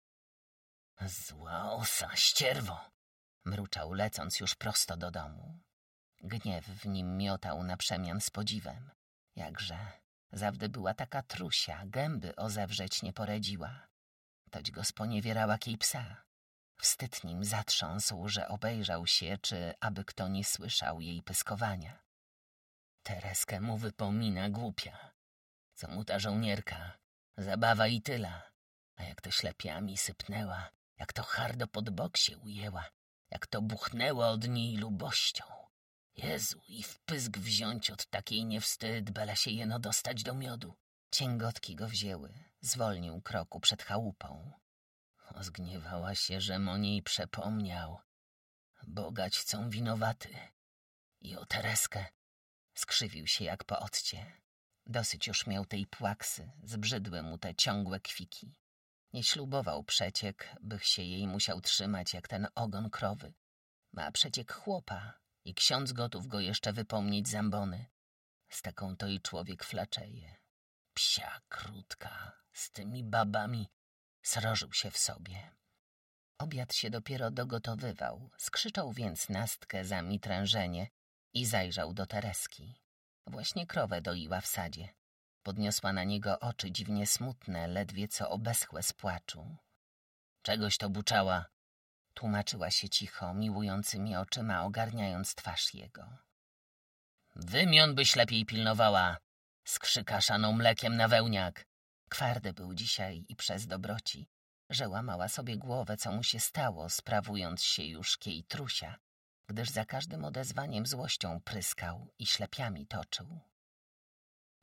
Zła osa, ścierwo! Mruczał, lecąc już prosto do domu. Gniew w nim miotał na przemian z podziwem. Jakże, zawdy była taka trusia, gęby ozewrzeć nie poradziła. Toć go sponiewierała kiej psa. Wstyd nim zatrząsł, że obejrzał się, czy aby kto nie słyszał jej pyskowania. Tereskę mu wypomina głupia. Co mu ta żołnierka? Zabawa i tyla. A jak to ślepiami sypnęła, jak to hardo pod bok się ujęła, jak to buchnęła od niej lubością. Jezu, i w pysk wziąć od takiej nie wstyd, byle się jeno dostać do miodu. Cięgotki go wzięły, zwolnił kroku przed chałupą. Zgniewała się, żem o niej przepomniał. Bogać chcą winowaty. I o Tereskę skrzywił się jak po occie. Dosyć już miał tej płaksy, zbrzydły mu te ciągłe kwiki. Nie ślubował przeciek, bych się jej musiał trzymać jak ten ogon krowy. Ma przeciek chłopa i ksiądz gotów go jeszcze wypomnieć z ambony. Z taką to i człowiek flaczeje. Psia krótka, z tymi babami, srożył się w sobie. Obiad się dopiero dogotowywał, skrzyczał więc Nastkę za mitrężenie i zajrzał do Tereski. Właśnie krowę doiła w sadzie. Podniosła na niego oczy dziwnie smutne, ledwie co obeschłe z płaczu. Czegoś to buczała, tłumaczyła się cicho, miłującymi oczyma ogarniając twarz jego. Wymion byś lepiej pilnowała, skrzyka szaną mlekiem na wełniak. Kwardy był dzisiaj i przez dobroci, że łamała sobie głowę, co mu się stało, sprawując się już kiej trusia, gdyż za każdym odezwaniem złością pryskał i ślepiami toczył.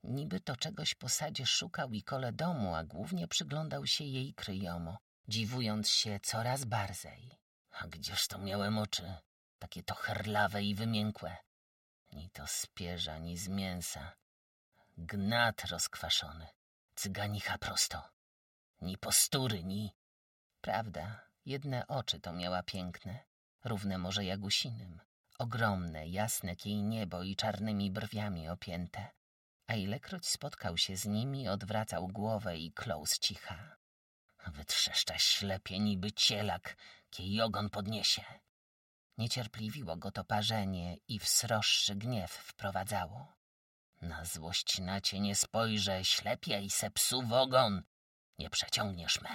Niby to czegoś po sadzie szukał i kole domu, a głównie przyglądał się jej kryjomo, dziwując się coraz barzej. A gdzież to miałem oczy, takie to herlawe i wymiękłe. Ni to z pierza, ni z mięsa. Gnat rozkwaszony, cyganicha prosto. Ni postury, ni... Prawda, jedne oczy to miała piękne, równe może jagusinym, ogromne, jasne kiej niebo i czarnymi brwiami opięte, a ilekroć spotkał się z nimi, odwracał głowę i klął z cicha. Wytrzeszcza ślepie niby cielak, kiej ogon podniesie. Niecierpliwiło go to parzenie i w sroższy gniew wprowadzało. Na złość na cię nie spojrzę, ślepiej se psu w ogon, nie przeciągniesz me.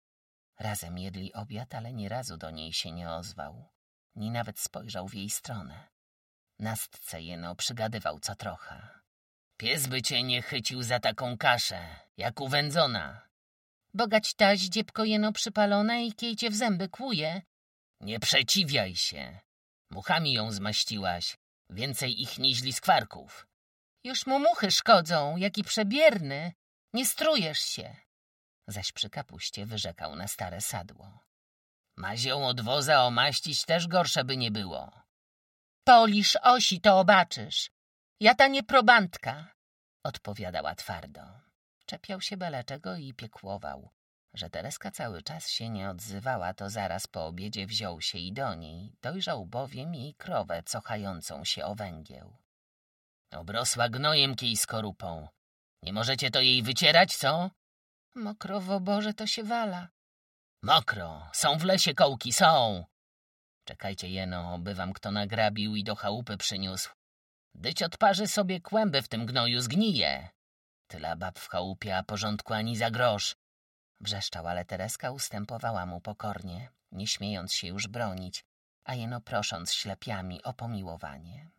Razem jedli obiad, ale ni razu do niej się nie ozwał, ni nawet spojrzał w jej stronę. Nastce jeno przygadywał co trocha. Pies by cię nie chycił za taką kaszę, jak uwędzona. Bogać taś dziebko jeno przypalone i kiej cię w zęby kłuje. Nie przeciwiaj się. Muchami ją zmaściłaś, więcej ich niźli skwarków. Już mu muchy szkodzą, jaki przebierny. Nie strujesz się. Zaś przy kapuście wyrzekał na stare sadło. Mazią od woza omaścić też gorsze by nie było. Polisz osi, to obaczysz. Ja ta nie probantka, odpowiadała twardo. Czepiał się beleczego i piekłował. Że Tereska cały czas się nie odzywała, to zaraz po obiedzie wziął się i do niej. Dojrzał bowiem jej krowę cochającą się o węgieł. Obrosła gnojem kiej skorupą. Nie możecie to jej wycierać, co? Mokrowo, Boże, to się wala. Mokro, są w lesie kołki, są. Czekajcie jeno, by wam kto nagrabił i do chałupy przyniósł. Dyć odparzy sobie kłęby w tym gnoju, zgnije. Tyle bab w chałupie, a porządku ani za grosz. Wrzeszczał, ale Tereska ustępowała mu pokornie, nie śmiejąc się już bronić, a jeno prosząc ślepiami o pomiłowanie.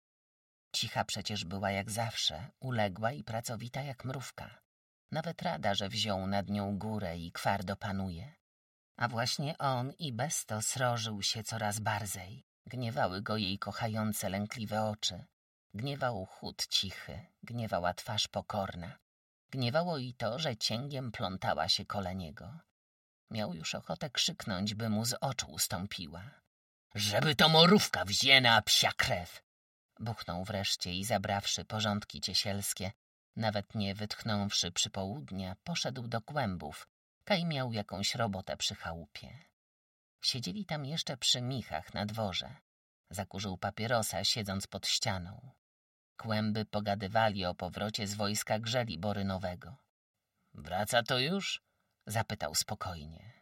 Cicha przecież była jak zawsze, uległa i pracowita jak mrówka. Nawet rada, że wziął nad nią górę i kwardo panuje. A właśnie on i bez to srożył się coraz barzej. Gniewały go jej kochające, lękliwe oczy. Gniewał chód cichy, gniewała twarz pokorna. Gniewało i to, że cięgiem plątała się kole niego. Miał już ochotę krzyknąć, by mu z oczu ustąpiła. Żeby to morówka wzięna, psia krew! Buchnął wreszcie i zabrawszy porządki ciesielskie, nawet nie wytchnąwszy przy południa, poszedł do kłębów, kaj miał jakąś robotę przy chałupie. Siedzieli tam jeszcze przy michach na dworze. Zakurzył papierosa, siedząc pod ścianą. Kłęby pogadywali o powrocie z wojska Grzeli Borynowego. Wraca to już? Zapytał spokojnie.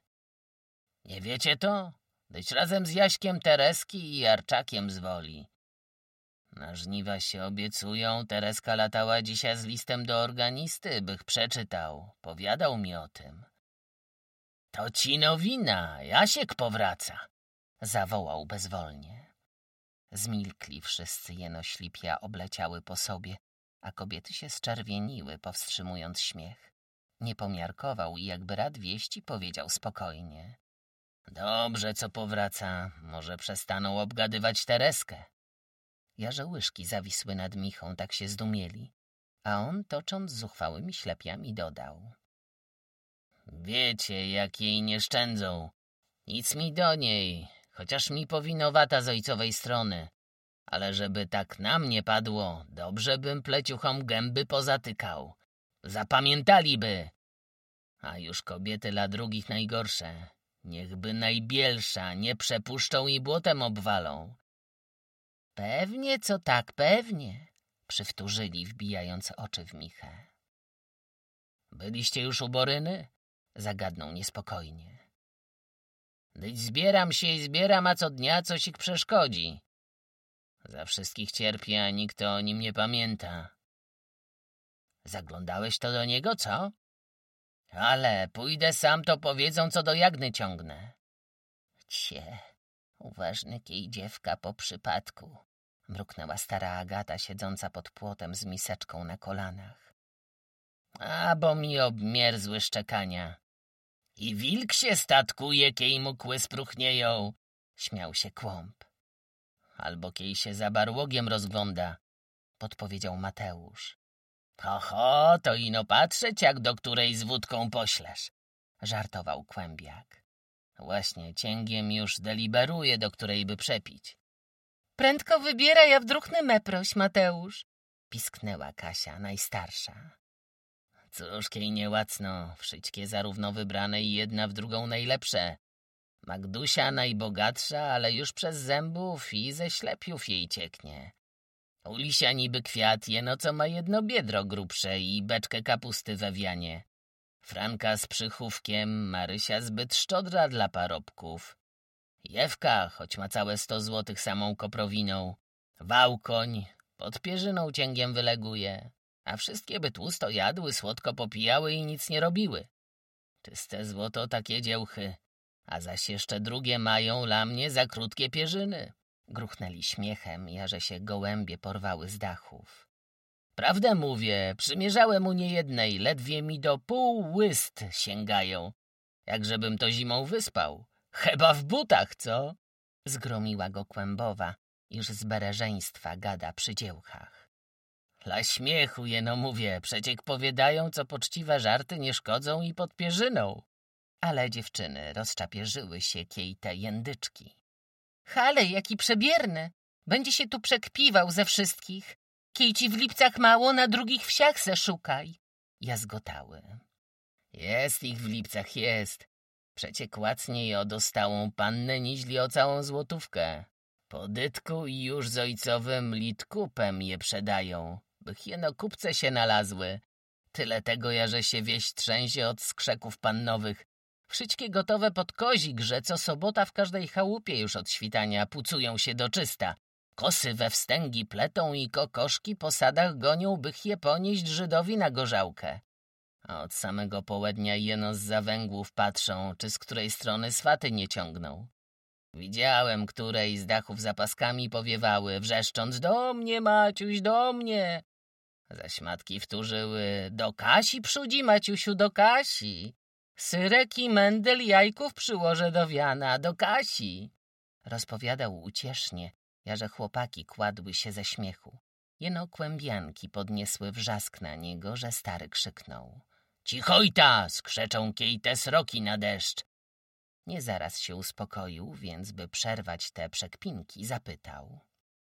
Nie wiecie to? Dyć razem z Jaśkiem Tereski i Jarczakiem z Woli. Na żniwa się obiecują. Tereska latała dzisiaj z listem do organisty, bych przeczytał. Powiadał mi o tym. To ci nowina, Jasiek powraca, zawołał bezwolnie. Zmilkli wszyscy, jeno ślipia obleciały po sobie, a kobiety się zczerwieniły, powstrzymując śmiech. Nie pomiarkował i jakby rad wieści powiedział spokojnie. Dobrze, co powraca, może przestaną obgadywać Tereskę. Jarze łyżki zawisły nad Michą, tak się zdumieli, a on, tocząc zuchwałymi ślepiami, dodał. Wiecie, jak jej nie szczędzą. Nic mi do niej, chociaż mi powinowata z ojcowej strony. Ale żeby tak na mnie padło, dobrze bym pleciuchom gęby pozatykał. Zapamiętaliby. A już kobiety dla drugich najgorsze. Niechby najbielsza, nie przepuszczą i błotem obwalą. Pewnie, co tak, pewnie, przywtórzyli, wbijając oczy w Michę. Byliście już u Boryny? Zagadnął niespokojnie. Dyć zbieram się i zbieram, a co dnia coś ich przeszkodzi. Za wszystkich cierpię, a nikt o nim nie pamięta. Zaglądałeś to do niego, co? Ale pójdę sam, to powiedzą, co do Jagny ciągnę. Cie, uważny kiej dziewka po przypadku, mruknęła stara Agata, siedząca pod płotem z miseczką na kolanach. A bo mi obmierzły szczekania. I wilk się statkuje, kiej mu kły spruchnieją, śmiał się Kłąb. Albo kiej się za barłogiem rozgląda, podpowiedział Mateusz. Ho, to ino patrzeć, jak do której z wódką poślesz, żartował Kłębiak. Właśnie cięgiem już deliberuje, do której by przepić. Prędko wybieraj, a wdruchny me proś, Mateusz, pisknęła Kasia, najstarsza. Cóż, kiej niełacno, wszystkie zarówno wybrane i jedna w drugą najlepsze. Magdusia najbogatsza, ale już przez zębów i ze ślepiów jej cieknie. Ulisia niby kwiat, jeno co ma jedno biedro grubsze i beczkę kapusty we wianie. Franka z przychówkiem, Marysia zbyt szczodra dla parobków. Jewka, choć ma całe 100 złotych samą koprowiną. Wałkoń, pod pierzyną cięgiem wyleguje. A wszystkie by tłusto jadły, słodko popijały i nic nie robiły. Czyste złoto takie dziełchy, a zaś jeszcze drugie mają dla mnie za krótkie pierzyny. Gruchnęli śmiechem, jaże się gołębie porwały z dachów. Prawdę mówię, przymierzałem u niejednej, ledwie mi do pół łyst sięgają. Jakżebym to zimą wyspał. Chyba w butach, co? Zgromiła go Kłębowa, iż z bereżeństwa gada przy dziełchach. Dla śmiechu jeno mówię, przeciek powiadają, co poczciwe żarty nie szkodzą i pod pierzyną. Ale dziewczyny rozczapierzyły się kiej te jędyczki. Hale, jaki przebierny! Będzie się tu przekpiwał ze wszystkich. Kiej ci w Lipcach mało, na drugich wsiach se szukaj. Jazgotały. Jest ich w Lipcach, jest. Przeciek łacniej o dostałą pannę, niźli o całą złotówkę. Po dytku i już z ojcowym litkupem je przedają, bych jeno kupce się nalazły. Tyle tego, że się wieś trzęsie od skrzeków pannowych. Wszystkie gotowe pod kozik, że co sobota w każdej chałupie już od świtania pucują się do czysta. Kosy we wstęgi pletą i kokoszki po sadach gonią, bych je ponieść Żydowi na gorzałkę. A od samego południa jeno zza węglów patrzą, czy z której strony swaty nie ciągną. Widziałem, której z dachów zapaskami powiewały, wrzeszcząc: do mnie, Maciuś, do mnie. Zaś matki wtórzyły: do Kasi przudzi, Maciusiu, do Kasi. Syrek i mendel jajków przyłożę do wiana, do Kasi. Rozpowiadał uciesznie, jaże chłopaki kładły się ze śmiechu. Jeno kłębianki podniesły wrzask na niego, że stary krzyknął: cichojta, skrzeczą kiej te sroki na deszcz. Nie zaraz się uspokoił, więc by przerwać te przekpinki, zapytał: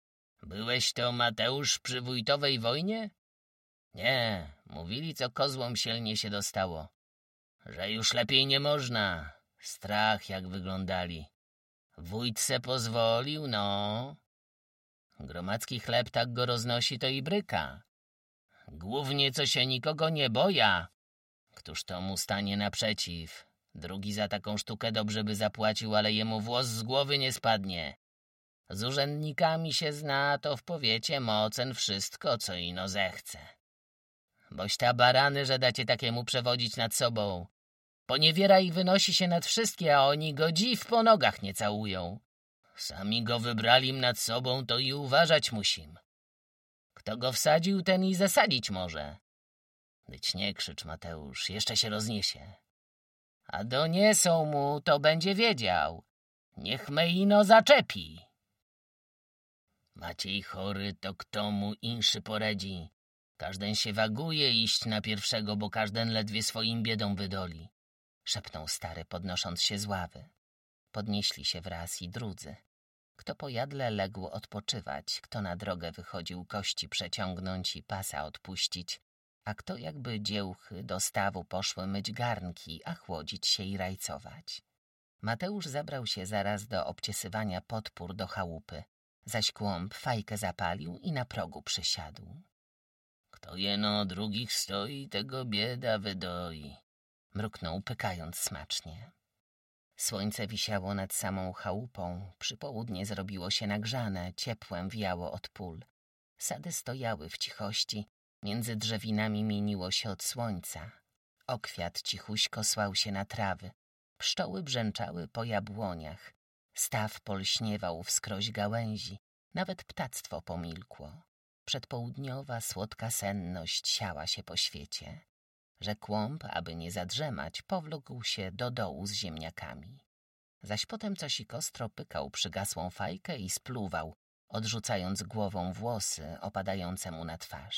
byłeś to, Mateusz, przy wójtowej wojnie? Nie, mówili, co kozłom silnie się dostało. Że już lepiej nie można. Strach, jak wyglądali. Wójt se pozwolił, no. Gromadzki chleb tak go roznosi, to i bryka. Głównie, co się nikogo nie boja. Któż to mu stanie naprzeciw? Drugi za taką sztukę dobrze by zapłacił, ale jemu włos z głowy nie spadnie. Z urzędnikami się zna, to w powiecie mocen wszystko, co ino zechce. Boś ta barany, że dacie takiemu przewodzić nad sobą. Poniewiera i wynosi się nad wszystkie, a oni go dziw po nogach nie całują. Sami go wybralim nad sobą, to i uważać musim. Kto go wsadził, ten i zasadzić może. Dyć nie krzycz, Mateusz, jeszcze się rozniesie. A doniesą mu, to będzie wiedział. Niech me ino zaczepi. Maciej chory, to kto mu inszy poradzi. Każden się waguje iść na pierwszego, bo każden ledwie swoim biedą wydoli. Szepnął stary, podnosząc się z ławy. Podnieśli się wraz i drudzy. Kto po jadle legł odpoczywać, kto na drogę wychodził kości przeciągnąć i pasa odpuścić, a kto jakby dziełchy do stawu poszły myć garnki, a chłodzić się i rajcować. Mateusz zabrał się zaraz do obciesywania podpór do chałupy, zaś Kłąb fajkę zapalił i na progu przysiadł. Kto jeno drugich stoi, tego bieda wydoi, mruknął, pykając smacznie. Słońce wisiało nad samą chałupą, przy południe zrobiło się nagrzane, ciepłem wiało od pól. Sady stojały w cichości, między drzewinami mieniło się od słońca. Okwiat cichuśko słał się na trawy, pszczoły brzęczały po jabłoniach, staw polśniewał wskroś gałęzi, nawet ptactwo pomilkło. Przedpołudniowa, słodka senność siała się po świecie, że Kłąb, aby nie zadrzemać, powlókł się do dołu z ziemniakami. Zaś potem coś ostro pykał przygasłą fajkę i spluwał, odrzucając głową włosy opadające mu na twarz.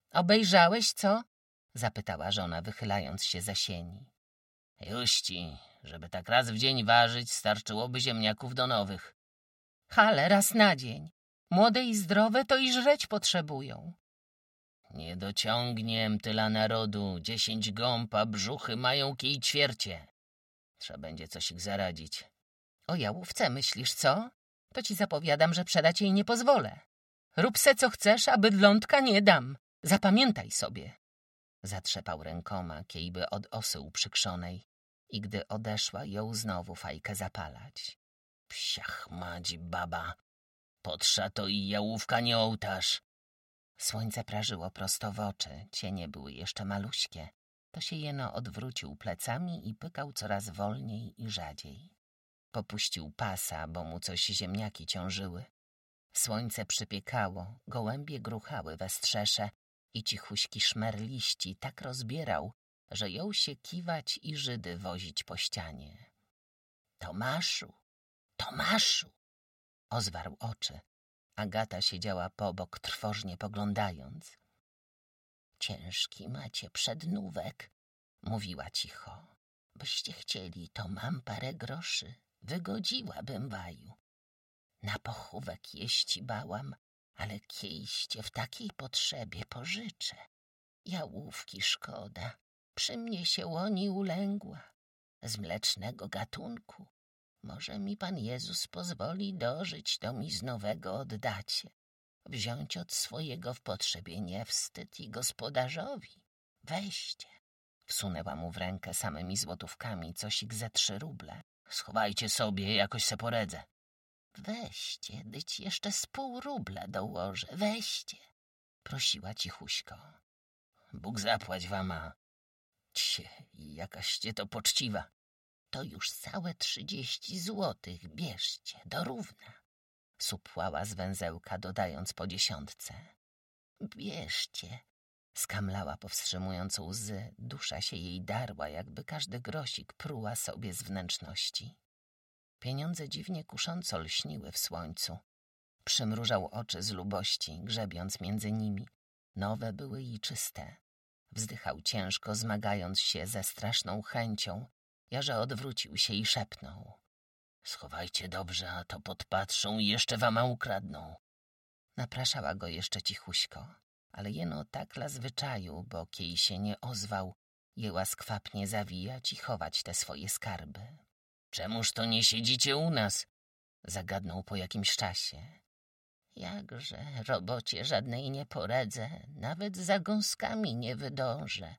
Obejrzałeś, co? Zapytała żona, wychylając się za sieni. Juści, żeby tak raz w dzień ważyć, starczyłoby ziemniaków do nowych. Ale raz na dzień. Młode i zdrowe to i żreć potrzebują. Nie dociągniem tyla narodu, 10 gąb, a brzuchy mają kij ćwiercie. Trzeba będzie coś ich zaradzić. O jałówce myślisz, co? To ci zapowiadam, że przedać jej nie pozwolę. Rób se co chcesz, a bydlątka nie dam. Zapamiętaj sobie. Zatrzepał rękoma kiejby od osy uprzykrzonej i gdy odeszła, jął znowu fajkę zapalać. Psiach madzi baba, potrza to i jałówka nie ołtarz. Słońce prażyło prosto w oczy, cienie były jeszcze maluśkie. To się jeno odwrócił plecami i pykał coraz wolniej i rzadziej. Popuścił pasa, bo mu coś ziemniaki ciążyły. Słońce przypiekało, gołębie gruchały we strzesze i cichuśki szmer liści tak rozbierał, że jął się kiwać i Żydy wozić po ścianie. Tomaszu, Tomaszu! Ozwarł oczy. Agata siedziała pobok, trwożnie poglądając. Ciężki macie przednówek, mówiła cicho. Byście chcieli, to mam parę groszy. Wygodziłabym waju. Na pochówek jeść bałam, ale kiejście w takiej potrzebie pożyczę. Jałówki szkoda, przy mnie się łoni ulęgła. Z mlecznego gatunku. Może mi Pan Jezus pozwoli dożyć, to mi z nowego oddacie. Wziąć od swojego w potrzebie nie wstyd i gospodarzowi. Weźcie. Wsunęła mu w rękę samymi złotówkami cosik ze 3 ruble. Schowajcie sobie, jakoś se poredzę. Weźcie, dyć jeszcze z pół rubla dołożę, weźcie. Prosiła cichuśko. Bóg zapłać wama. Cie, jakaście to poczciwa. To już całe 30 złotych bierzcie, do równa. Supłała z węzełka, dodając po 10. Bierzcie. Skamlała, powstrzymując łzy. Dusza się jej darła, jakby każdy grosik pruła sobie z wnętrzności. Pieniądze dziwnie kusząco lśniły w słońcu. Przymrużał oczy z lubości, grzebiąc między nimi. Nowe były i czyste. Wzdychał ciężko, zmagając się ze straszną chęcią, Jarze odwrócił się i szepnął. Schowajcie dobrze, a to podpatrzą i jeszcze wama ukradną. Napraszała go jeszcze cichuśko, ale jeno tak dla zwyczaju, bo kiej się nie ozwał, jęła skwapnie zawijać i chować te swoje skarby. Czemuż to nie siedzicie u nas? Zagadnął po jakimś czasie. Jakże robocie żadnej nie poradzę, nawet za gąskami nie wydążę.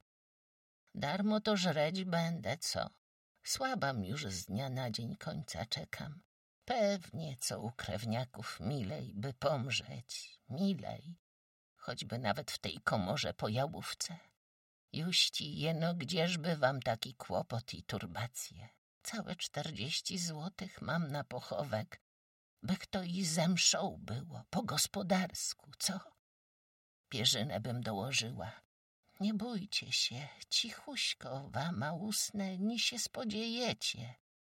Darmo to żreć będę, co? Słabam już z dnia na dzień, końca czekam. Pewnie co u krewniaków milej, by pomrzeć, milej. Choćby nawet w tej komorze po jałówce. Juści, jeno gdzieżby wam taki kłopot i turbacje? Całe 40 złotych mam na pochowek, by kto i ze mszą było, po gospodarsku, co? Pierzynę bym dołożyła. Nie bójcie się, cichuśko wama usnę, ni się spodziejecie.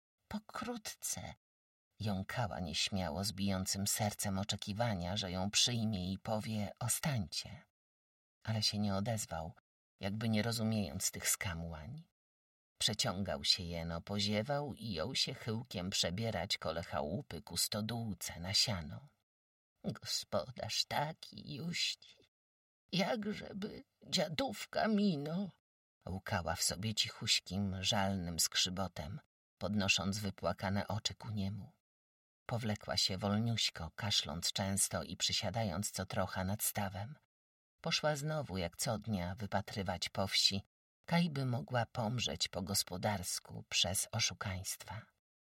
Pokrótce. Jąkała nieśmiało, z bijącym sercem oczekiwania, że ją przyjmie i powie ostańcie. Ale się nie odezwał, jakby nie rozumiejąc tych skamłań. Przeciągał się jeno, poziewał i jął się chyłkiem przebierać kole chałupy ku stodółce na siano. Gospodarz taki, juści, jakżeby dziadówka mino, łkała w sobie cichuśkim, żalnym skrzybotem, podnosząc wypłakane oczy ku niemu. Powlekła się wolniuśko, kaszląc często i przysiadając co trocha nad stawem. Poszła znowu, jak co dnia, wypatrywać po wsi, kajby mogła pomrzeć po gospodarsku przez oszukaństwa.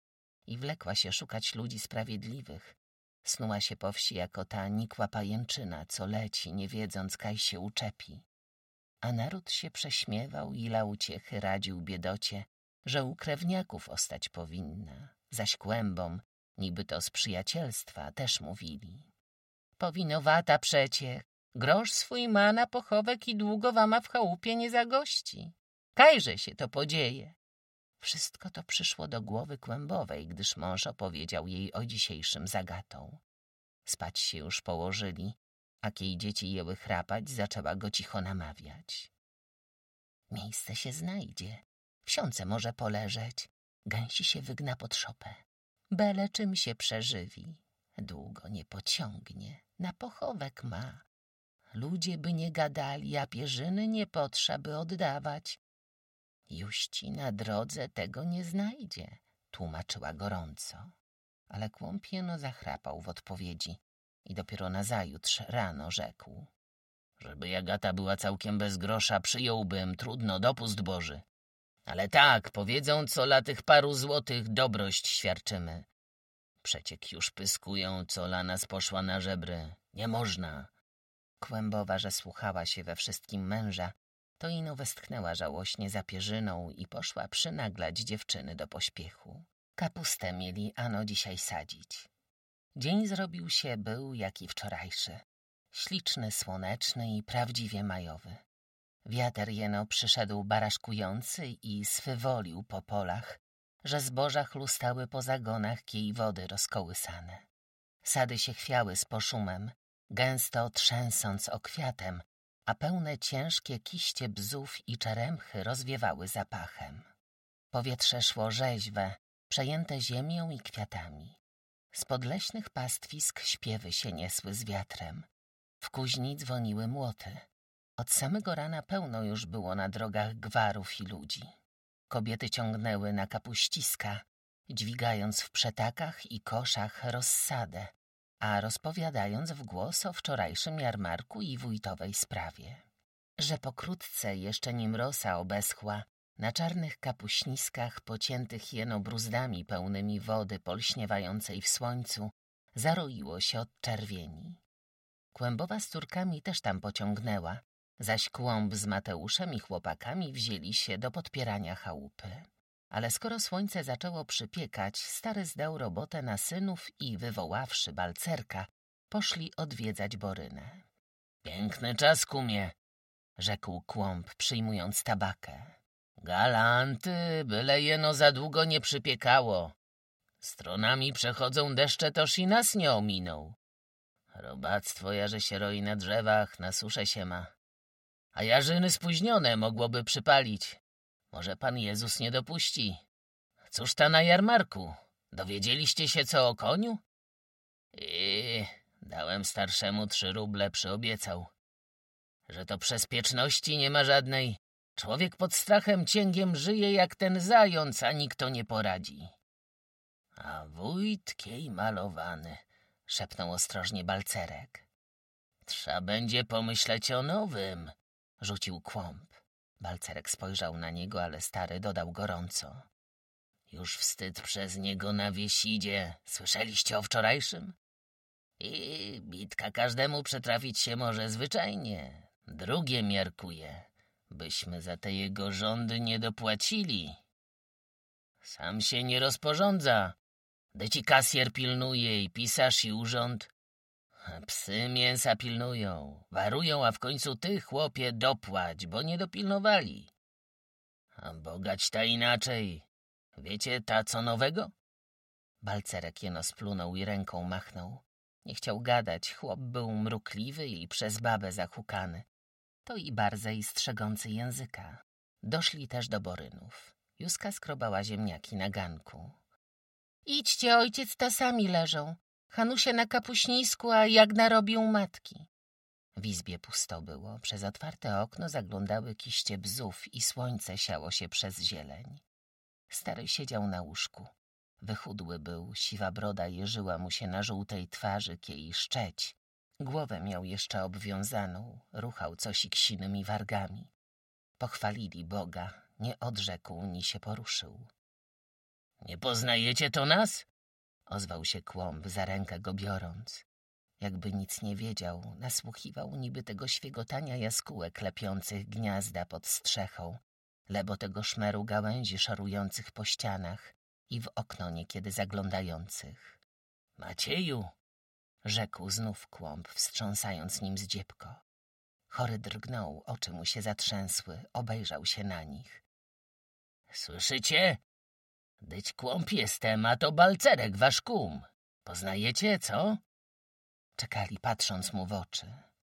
I wlekła się szukać ludzi sprawiedliwych. Snuła się po wsi jako ta nikła pajęczyna, co leci, nie wiedząc, kaj się uczepi. A naród się prześmiewał i dla uciechy radził biedocie, że u krewniaków ostać powinna, zaś kłębom, niby to z przyjacielstwa, też mówili. Powinowata przecie, grosz swój ma na pochowek i długo wama w chałupie nie zagości. Kajże się to podzieje. Wszystko to przyszło do głowy Kłębowej, gdyż mąż opowiedział jej o dzisiejszym zagatą. Spać się już położyli, a kiedy dzieci jęły chrapać, zaczęła go cicho namawiać. Miejsce się znajdzie, wsiące może poleżeć, gęsi się wygna pod szopę. Byle czym się przeżywi, długo nie pociągnie, na pochowek ma. Ludzie by nie gadali, a pierzyny nie potrza by oddawać. Juści na drodze tego nie znajdzie, tłumaczyła gorąco. Ale Kłąb jeno zachrapał w odpowiedzi i dopiero nazajutrz rano rzekł. Żeby Jagata była całkiem bez grosza, przyjąłbym, trudno, dopust Boży. Ale tak, powiedzą, co la tych paru złotych dobrość świadczymy. Przeciek już pyskują, co la nas poszła na żebry. Nie można. Kłębowa, że słuchała się we wszystkim męża, to ino westchnęła żałośnie za pierzyną i poszła przynaglać dziewczyny do pośpiechu. Kapustę mieli ano dzisiaj sadzić. Dzień zrobił się był jak i wczorajszy. Śliczny, słoneczny i prawdziwie majowy. Wiater jeno przyszedł baraszkujący i swywolił po polach, że zboża chlustały po zagonach kiej wody rozkołysane. Sady się chwiały z poszumem, gęsto trzęsąc okwiatem, a pełne ciężkie kiście bzów i czeremchy rozwiewały zapachem. Powietrze szło rzeźwe, przejęte ziemią i kwiatami. Z podleśnych pastwisk śpiewy się niesły z wiatrem. W kuźni dzwoniły młoty. Od samego rana pełno już było na drogach gwarów i ludzi. Kobiety ciągnęły na kapuściska, dźwigając w przetakach i koszach rozsadę, a rozpowiadając w głos o wczorajszym jarmarku i wójtowej sprawie. Że pokrótce, jeszcze nim rosa obeschła, na czarnych kapuśniskach pociętych jeno bruzdami pełnymi wody polśniewającej w słońcu, zaroiło się od czerwieni. Kłębowa z córkami też tam pociągnęła, zaś Kłąb z Mateuszem i chłopakami wzięli się do podpierania chałupy. Ale skoro słońce zaczęło przypiekać, stary zdał robotę na synów i, wywoławszy Balcerka, poszli odwiedzać Borynę. — Piękny czas, kumie — rzekł Kłąb, przyjmując tabakę. — Galanty, byle jeno za długo nie przypiekało. Stronami przechodzą deszcze, toż i nas nie ominą. Robactwo jarze się roi na drzewach, na suszę się ma. A jarzyny spóźnione mogłoby przypalić. Może Pan Jezus nie dopuści. Cóż ta na jarmarku? Dowiedzieliście się co o koniu? Dałem starszemu 3 ruble, przyobiecał. Że to przez pieczności nie ma żadnej. Człowiek pod strachem cięgiem żyje jak ten zając, a nikt to nie poradzi. A wójt kiej malowany, szepnął ostrożnie Balcerek. Trza będzie pomyśleć o nowym, rzucił Kłąb. Balcerek spojrzał na niego, ale stary dodał gorąco. Już wstyd przez niego na wieś idzie. Słyszeliście o wczorajszym? I bitka każdemu przetrafić się może zwyczajnie. Drugie miarkuje, byśmy za te jego rządy nie dopłacili. Sam się nie rozporządza. Gdy ci kasjer pilnuje i pisarz i urząd. Psy mięsa pilnują, warują, a w końcu ty, chłopie, dopłać, bo nie dopilnowali. A bogać ta inaczej. Wiecie, ta co nowego? Balcerek jeno splunął i ręką machnął. Nie chciał gadać, chłop był mrukliwy i przez babę zahukany. To i Barzej strzegący języka. Doszli też do Borynów. Józka skrobała ziemniaki na ganku. Idźcie, ojciec, ta sami leżą. Hanusie na kapuśnisku, a Jagna robią matki. W izbie pusto było. Przez otwarte okno zaglądały kiście bzów i słońce siało się przez zieleń. Stary siedział na łóżku. Wychudły był, siwa broda jeżyła mu się na żółtej twarzy kiej szczeć. Głowę miał jeszcze obwiązaną, ruchał cosik sinymi wargami. Pochwalili Boga, nie odrzekł ni się poruszył. — Nie poznajecie to nas? — ozwał się Kłąb, za rękę go biorąc. Jakby nic nie wiedział, nasłuchiwał niby tego świegotania jaskółek lepiących gniazda pod strzechą, lebo tego szmeru gałęzi szorujących po ścianach i w okno niekiedy zaglądających. — Macieju! — rzekł znów Kłąb, wstrząsając nim zdziebko. Chory drgnął, oczy mu się zatrzęsły, obejrzał się na nich. — Słyszycie? Dyć Kłąb jestem, a to Balcerek, wasz kum. Poznajecie, co? Czekali, patrząc mu w oczy.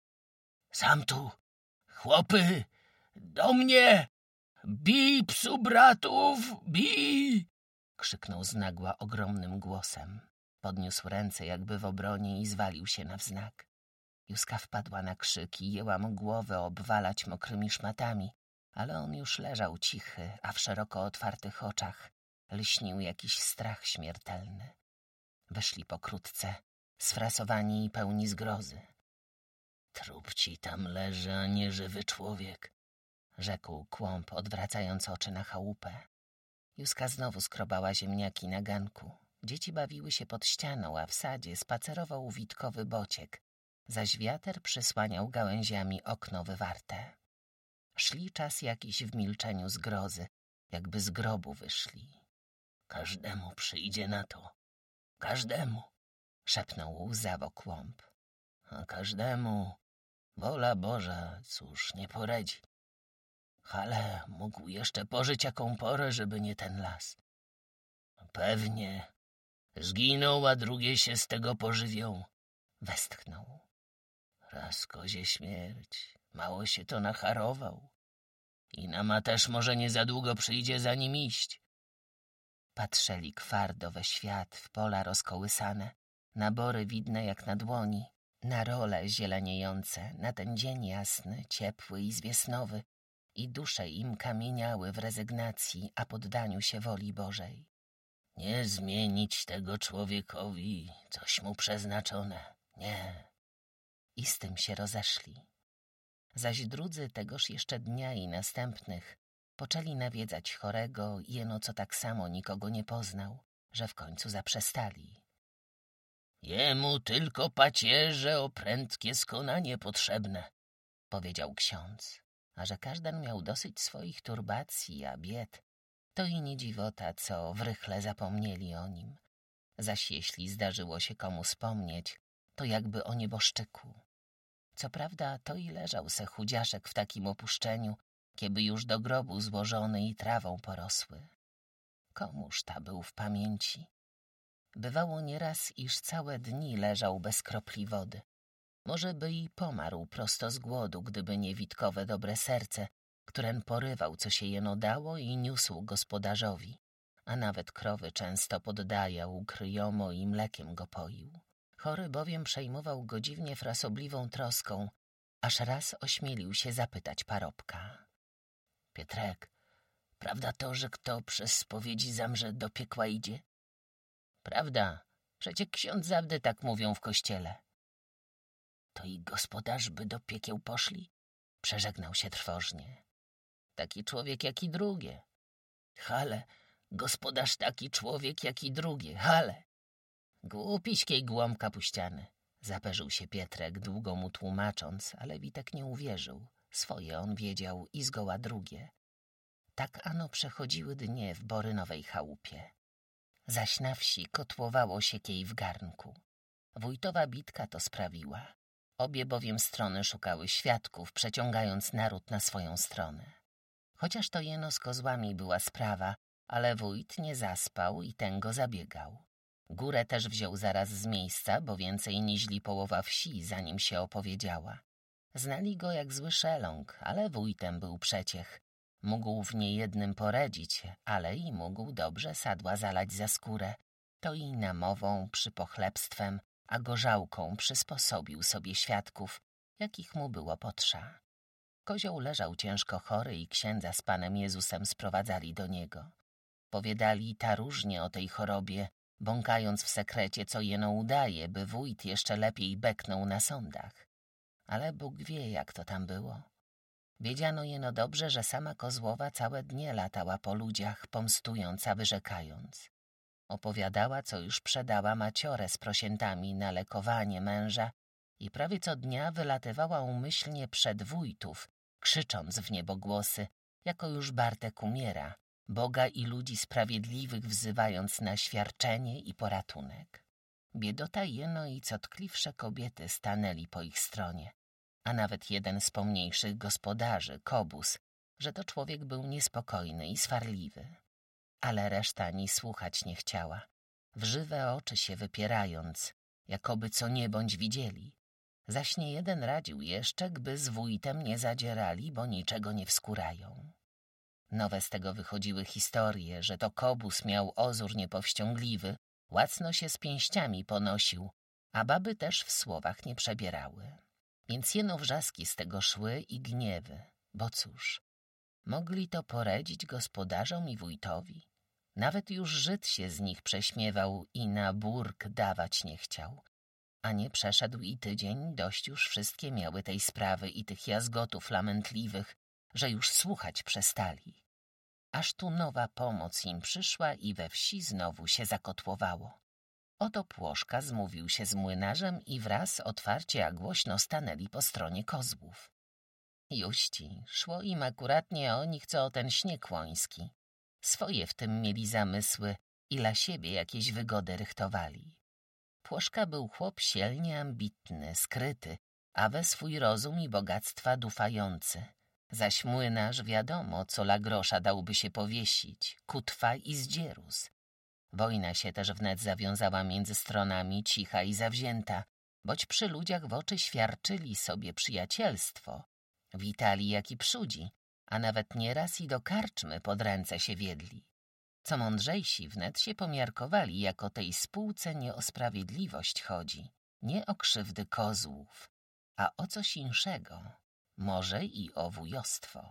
Sam tu! Chłopy! Do mnie! Bij psu bratów! Bij! Krzyknął znagła ogromnym głosem. Podniósł ręce jakby w obronie i zwalił się na wznak. Józka wpadła na krzyk i jęła mu głowę obwalać mokrymi szmatami, ale on już leżał cichy, a w szeroko otwartych oczach lśnił jakiś strach śmiertelny. Wyszli pokrótce, sfrasowani i pełni zgrozy. Trup ci tam leży, a nie żywy człowiek, rzekł Kłąb, odwracając oczy na chałupę. Józka znowu skrobała ziemniaki na ganku. Dzieci bawiły się pod ścianą, a w sadzie spacerował Witkowy Bociek, zaś wiater przysłaniał gałęziami okno wywarte. Szli czas jakiś w milczeniu zgrozy, jakby z grobu wyszli. Każdemu przyjdzie na to. Każdemu, szepnął łzawo Kłąb. A każdemu wola Boża, cóż, nie poradzi. Ale mógł jeszcze pożyć jaką porę, żeby nie ten las. Pewnie. Zginął, a drugie się z tego pożywią. Westchnął. Raz kozie śmierć, mało się to nacharował. I nama też może nie za długo przyjdzie za nim iść. Patrzeli kwardo we świat, w pola rozkołysane, na bory widne jak na dłoni, na role zieleniejące, na ten dzień jasny, ciepły i zwiesnowy, i dusze im kamieniały w rezygnacji, a poddaniu się woli Bożej. Nie zmienić tego człowiekowi, coś mu przeznaczone, nie. I z tym się rozeszli. Zaś drudzy tegoż jeszcze dnia i następnych poczęli nawiedzać chorego, jeno co tak samo nikogo nie poznał, że w końcu zaprzestali. Jemu tylko pacierze o prędkie skonanie potrzebne, powiedział ksiądz, a że każden miał dosyć swoich turbacji, a bied, to i nie dziwota, co w rychle zapomnieli o nim. Zaś jeśli zdarzyło się komu wspomnieć, to jakby o nieboszczyku. Co prawda to i leżał se chudziaszek w takim opuszczeniu, kieby już do grobu złożony i trawą porosły. Komuż ta był w pamięci? Bywało nieraz, iż całe dni leżał bez kropli wody. Może by i pomarł prosto z głodu, gdyby nie Witkowe dobre serce, któren porywał, co się jeno dało i niósł gospodarzowi, a nawet krowy często poddajał kryjomo i mlekiem go poił. Chory bowiem przejmował go dziwnie frasobliwą troską, aż raz ośmielił się zapytać parobka. Pietrek, prawda to, że kto przez spowiedzi zamrze do piekła idzie? Prawda, przecie ksiądz zawdy tak mówią w kościele. To i gospodarz by do piekieł poszli? Przeżegnał się trwożnie. Taki człowiek jak i drugie. Hale, gospodarz taki człowiek jak i drugie, hale. Głupiśkiej głąb kapuściany. Zaperzył się Pietrek, długo mu tłumacząc, ale Witek nie uwierzył. Swoje on wiedział i zgoła drugie. Tak ano przechodziły dnie w Borynowej chałupie. Zaś na wsi kotłowało się kiej w garnku. Wójtowa bitka to sprawiła. Obie bowiem strony szukały świadków, przeciągając naród na swoją stronę. Chociaż to jeno z kozłami była sprawa, ale wójt nie zaspał i ten go zabiegał. Górę też wziął zaraz z miejsca, bo więcej niźli połowa wsi, zanim się opowiedziała. Znali go jak zły szeląg, ale wójtem był przeciech. Mógł w niejednym poradzić, ale i mógł dobrze sadła zalać za skórę. To i namową, przypochlebstwem, a gorzałką przysposobił sobie świadków, jakich mu było potrza. Kozioł leżał ciężko chory i księdza z Panem Jezusem sprowadzali do niego. Powiadali ta różnie o tej chorobie, bąkając w sekrecie, co jeno udaje, by wójt jeszcze lepiej beknął na sądach. Ale Bóg wie, jak to tam było. Wiedziano jeno dobrze, że sama Kozłowa całe dnie latała po ludziach, pomstując, a wyrzekając. Opowiadała, co już przedała maciorę z prosiętami na lekowanie męża i prawie co dnia wylatywała umyślnie przed wójtów, krzycząc w niebogłosy, jako już Bartek umiera, Boga i ludzi sprawiedliwych wzywając na świadczenie i poratunek. Biedota jeno i co tkliwsze kobiety stanęli po ich stronie, a nawet jeden z pomniejszych gospodarzy, Kobus, że to człowiek był niespokojny i swarliwy. Ale reszta ni słuchać nie chciała, w żywe oczy się wypierając, jakoby co nie bądź widzieli. Zaś niejeden radził jeszcze, gby z wójtem nie zadzierali, bo niczego nie wskórają. Nowe z tego wychodziły historie, że to Kobus miał ozór niepowściągliwy, łacno się z pięściami ponosił, a baby też w słowach nie przebierały. Więc jeno wrzaski z tego szły i gniewy, bo cóż, mogli to poradzić gospodarzom i wójtowi. Nawet już Żyd się z nich prześmiewał i na burg dawać nie chciał. A nie przeszedł i tydzień, dość już wszystkie miały tej sprawy i tych jazgotów lamentliwych, że już słuchać przestali. Aż tu nowa pomoc im przyszła i we wsi znowu się zakotłowało. Oto Płoszka zmówił się z młynarzem i wraz otwarcie a głośno stanęli po stronie kozłów. Juści, szło im akuratnie o nich, co o ten śnieg łoński. Swoje w tym mieli zamysły i dla siebie jakieś wygody rychtowali. Płoszka był chłop sielnie ambitny, skryty, a we swój rozum i bogactwa dufający. Zaś młynarz wiadomo, co la grosza dałby się powiesić, kutwa i zdzierus. Wojna się też wnet zawiązała między stronami, cicha i zawzięta, boć przy ludziach w oczy świadczyli sobie przyjacielstwo. Witali jak i przudzi, a nawet nieraz i do karczmy pod ręce się wiedli. Co mądrzejsi wnet się pomiarkowali, jak o tej spółce nie o sprawiedliwość chodzi, nie o krzywdy kozłów, a o coś inszego, może i o wujostwo.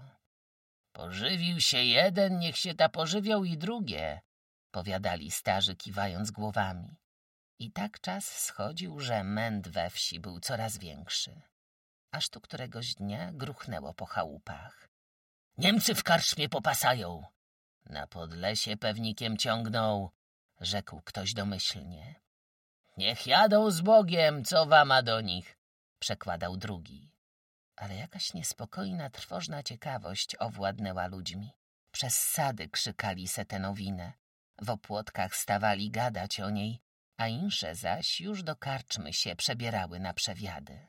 Pożywił się jeden, niech się ta pożywiał i drugie, powiadali starzy, kiwając głowami. I tak czas schodził, że męt we wsi był coraz większy. Aż tu któregoś dnia gruchnęło po chałupach. Niemcy w karczmie popasają. Na Podlesie pewnikiem ciągną, rzekł ktoś domyślnie. Niech jadą z Bogiem, co wama do nich, przekładał drugi. Ale jakaś niespokojna, trwożna ciekawość owładnęła ludźmi. Przez sady krzykali se tę nowinę. W opłotkach stawali gadać o niej, a insze zaś już do karczmy się przebierały na przewiady.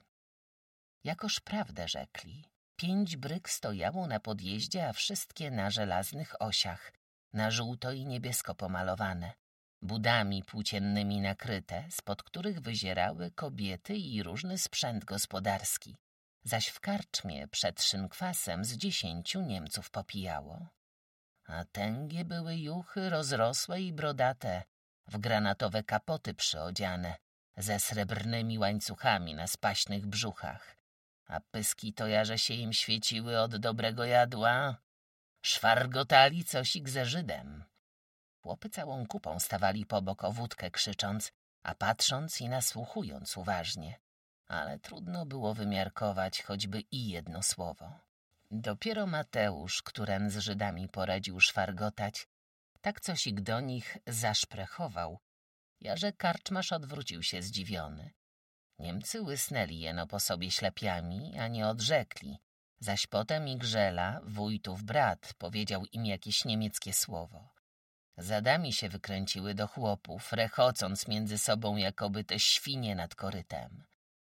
Jakoż prawdę rzekli. 5 bryk stojało na podjeździe, a wszystkie na żelaznych osiach, na żółto i niebiesko pomalowane, budami płóciennymi nakryte, spod których wyzierały kobiety i różny sprzęt gospodarski. Zaś w karczmie przed szynkwasem z 10 Niemców popijało. A tęgie były juchy rozrosłe i brodate, w granatowe kapoty przyodziane, ze srebrnymi łańcuchami na spaśnych brzuchach. A pyski to jarze się im świeciły od dobrego jadła. Szwargotali cosik ze Żydem. Chłopy całą kupą stawali pobok o wódkę krzycząc, a patrząc i nasłuchując uważnie. Ale trudno było wymiarkować choćby i jedno słowo. Dopiero Mateusz, któren z Żydami poradził szwargotać, tak cosik do nich zaszprechował, jarze karczmarz odwrócił się zdziwiony. Niemcy łysnęli jeno po sobie ślepiami, a nie odrzekli, zaś potem Igrzela, wójtów brat, powiedział im jakieś niemieckie słowo. Zadami się wykręciły do chłopów, rechocąc między sobą jakoby te świnie nad korytem.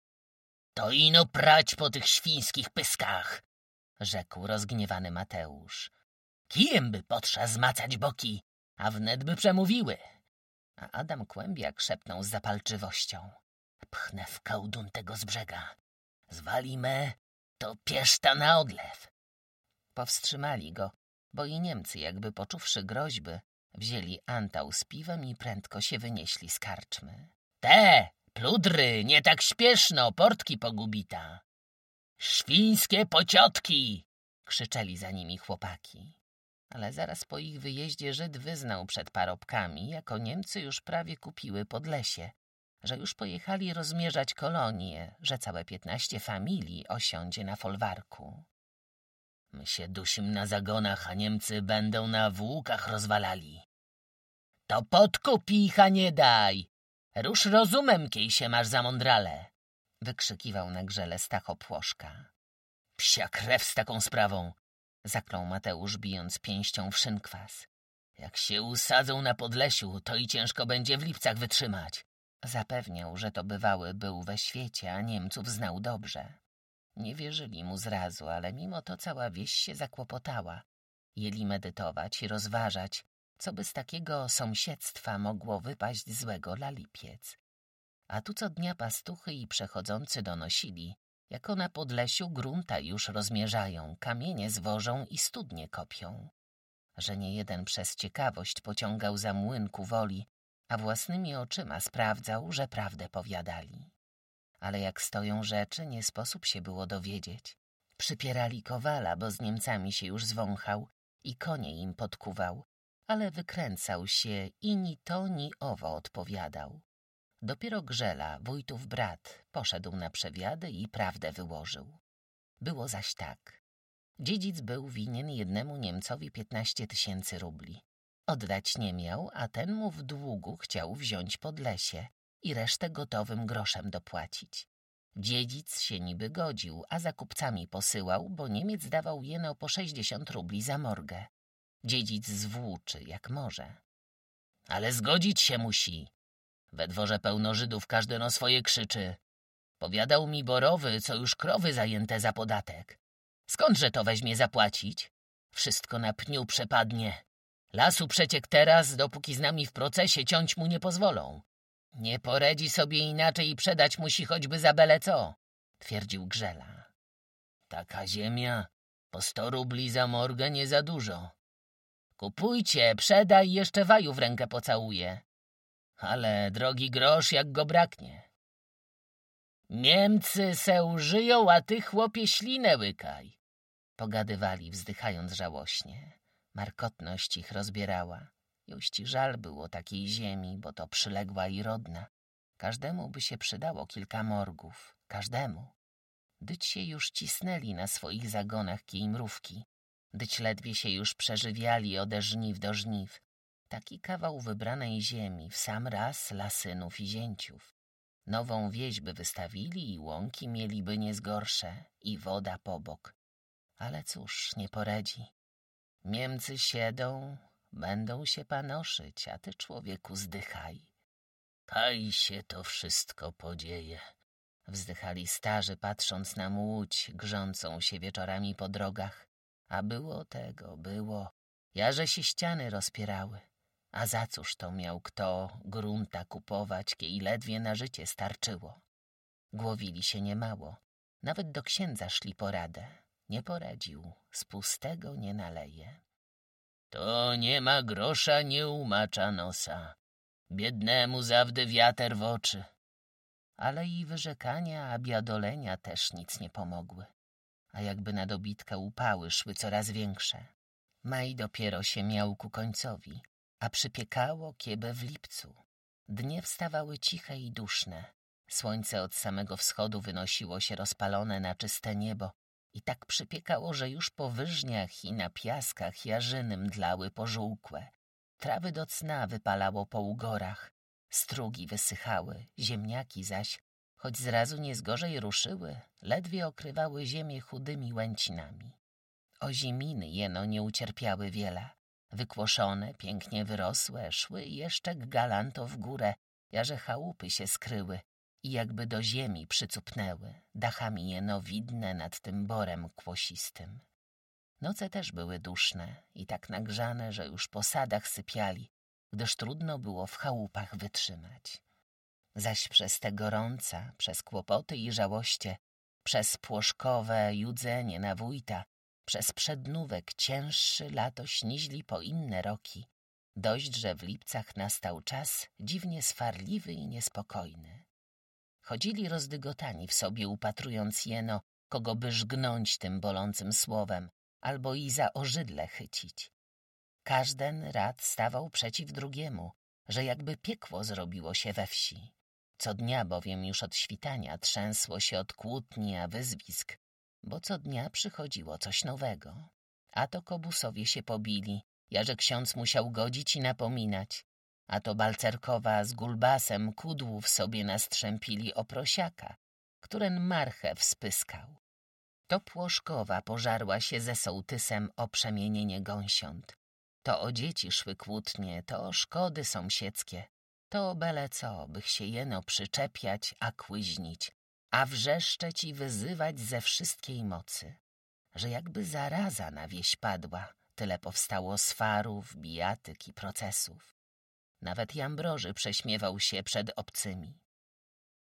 To ino prać po tych świńskich pyskach, rzekł rozgniewany Mateusz. Kijem by potrza zmacać boki, a wnet by przemówiły. A Adam Kłębiak szepnął z zapalczywością. Pchnę w kołdun tego z brzega. Zwali me, to pieszta na odlew. Powstrzymali go, bo i Niemcy, jakby począwszy groźby, wzięli antał z piwem i prędko się wynieśli z karczmy. Te, pludry, nie tak śpieszno, portki pogubita. Świńskie pociotki! Krzyczeli za nimi chłopaki. Ale zaraz po ich wyjeździe Żyd wyznał przed parobkami, jako Niemcy już prawie kupiły Podlesie, że już pojechali rozmierzać kolonię, że całe 15 familii osiądzie na folwarku. My się dusim na zagonach, a Niemcy będą na włókach rozwalali. To podkup ich, a nie daj! Rusz rozumem, kiej się masz za mądrale! Wykrzykiwał na grzele Stacho Płoszka. Psia krew z taką sprawą! Zaklął Mateusz, bijąc pięścią w szynkwas. Jak się usadzą na Podlesiu, to i ciężko będzie w Lipcach wytrzymać. Zapewniał, że to bywały był we świecie, a Niemców znał dobrze. Nie wierzyli mu zrazu, ale mimo to cała wieś się zakłopotała. Jeli medytować i rozważać, co by z takiego sąsiedztwa mogło wypaść złego dla Lipiec. A tu co dnia pastuchy i przechodzący donosili, jako na Podlesiu grunta już rozmierzają, kamienie zwożą i studnie kopią. Że niejeden przez ciekawość pociągał za młyn ku woli, a własnymi oczyma sprawdzał, że prawdę powiadali. Ale jak stoją rzeczy, nie sposób się było dowiedzieć. Przypierali Kowala, bo z Niemcami się już zwąchał i konie im podkuwał, ale wykręcał się i ni to, ni owo odpowiadał. Dopiero Grzela, wójtów brat, poszedł na przewiady i prawdę wyłożył. Było zaś tak. Dziedzic był winien jednemu Niemcowi 15 000 rubli. Oddać nie miał, a ten mu w długu chciał wziąć Podlesie i resztę gotowym groszem dopłacić. Dziedzic się niby godził, a za kupcami posyłał, bo Niemiec dawał jeno po 60 rubli za morgę. Dziedzic zwłóczy jak może. Ale zgodzić się musi. We dworze pełno Żydów, każdy no swoje krzyczy. Powiadał mi Borowy, co już krowy zajęte za podatek. Skądże to weźmie zapłacić? Wszystko na pniu przepadnie. Lasu przeciek teraz, dopóki z nami w procesie ciąć mu nie pozwolą. Nie poradzi sobie inaczej i przedać musi choćby za byle co, twierdził Grzela. Taka ziemia, po 100 rubli za morgę nie za dużo. Kupujcie, przedaj, jeszcze waju w rękę pocałuję. Ale drogi grosz, jak go braknie. Niemcy se użyją, a ty, chłopie, ślinę łykaj. Pogadywali, wzdychając żałośnie. Markotność ich rozbierała. Juści żal było takiej ziemi, bo to przyległa i rodna. Każdemu by się przydało kilka morgów. Każdemu. Dyć się już cisnęli na swoich zagonach kijmrówki. Dyć ledwie się już przeżywiali ode żniw do żniw. Taki kawał wybranej ziemi w sam raz dla synów i zięciów. Nową wieś by wystawili i łąki mieliby nie zgorsze i woda pobok. Ale cóż, nie poradzi. Niemcy siedzą, będą się panoszyć, a ty, człowieku, zdychaj. Kaj się to wszystko podzieje. Wzdychali starzy, patrząc na łódź, grzącą się wieczorami po drogach. A było tego, było. Jarze się ściany rozpierały. A za cóż to miał kto grunta kupować, kiej ledwie na życie starczyło? Głowili się niemało. Nawet do księdza szli po radę. Nie poradził, z pustego nie naleje. To nie ma grosza, nie umacza nosa. Biednemu zawdy wiater w oczy. Ale i wyrzekania, a biadolenia też nic nie pomogły. A jakby na dobitkę upały szły coraz większe. Maj dopiero się miał ku końcowi, a przypiekało kiebie w lipcu. Dnie wstawały ciche i duszne. Słońce od samego wschodu wynosiło się rozpalone na czyste niebo i tak przypiekało, że już po wyżniach i na piaskach jarzyny mdlały pożółkłe. Trawy do cna wypalało po ugorach, strugi wysychały, ziemniaki zaś, choć zrazu nie zgorzej ruszyły, ledwie okrywały ziemię chudymi łęcinami. Oziminy jeno nie ucierpiały wiele. Wykłoszone, pięknie wyrosłe, szły jeszcze galanto w górę, jarze chałupy się skryły i jakby do ziemi przycupnęły, dachami jeno widne nad tym borem kłosistym. Noce też były duszne i tak nagrzane, że już po sadach sypiali, gdyż trudno było w chałupach wytrzymać. Zaś przez te gorąca, przez kłopoty i żałoście, przez płoszkowe judzenie na wójta, przez przednówek cięższy lato śniźli po inne roki. Dość, że w lipcach nastał czas dziwnie swarliwy i niespokojny. Chodzili rozdygotani w sobie, upatrując jeno, kogo by żgnąć tym bolącym słowem, albo i za ożydle chycić. Każden rad stawał przeciw drugiemu, że jakby piekło zrobiło się we wsi. Co dnia bowiem już od świtania trzęsło się od kłótni a wyzwisk, bo co dnia przychodziło coś nowego. A to kobusowie się pobili, jarze ksiądz musiał godzić i napominać, a to Balcerkowa z Gulbasem kudłów sobie nastrzępili o prosiaka, któren marchew spyskał. To Płoszkowa pożarła się ze sołtysem o przemienienie gąsiąt. To o dzieci szły kłótnie, to o szkody sąsiedzkie, to o byle co, bych się jeno przyczepiać, a kłyźnić, a wrzeszczeć i wyzywać ze wszystkiej mocy. Że jakby zaraza na wieś padła, tyle powstało swarów, bijatyk i procesów. Nawet Jambroży prześmiewał się przed obcymi.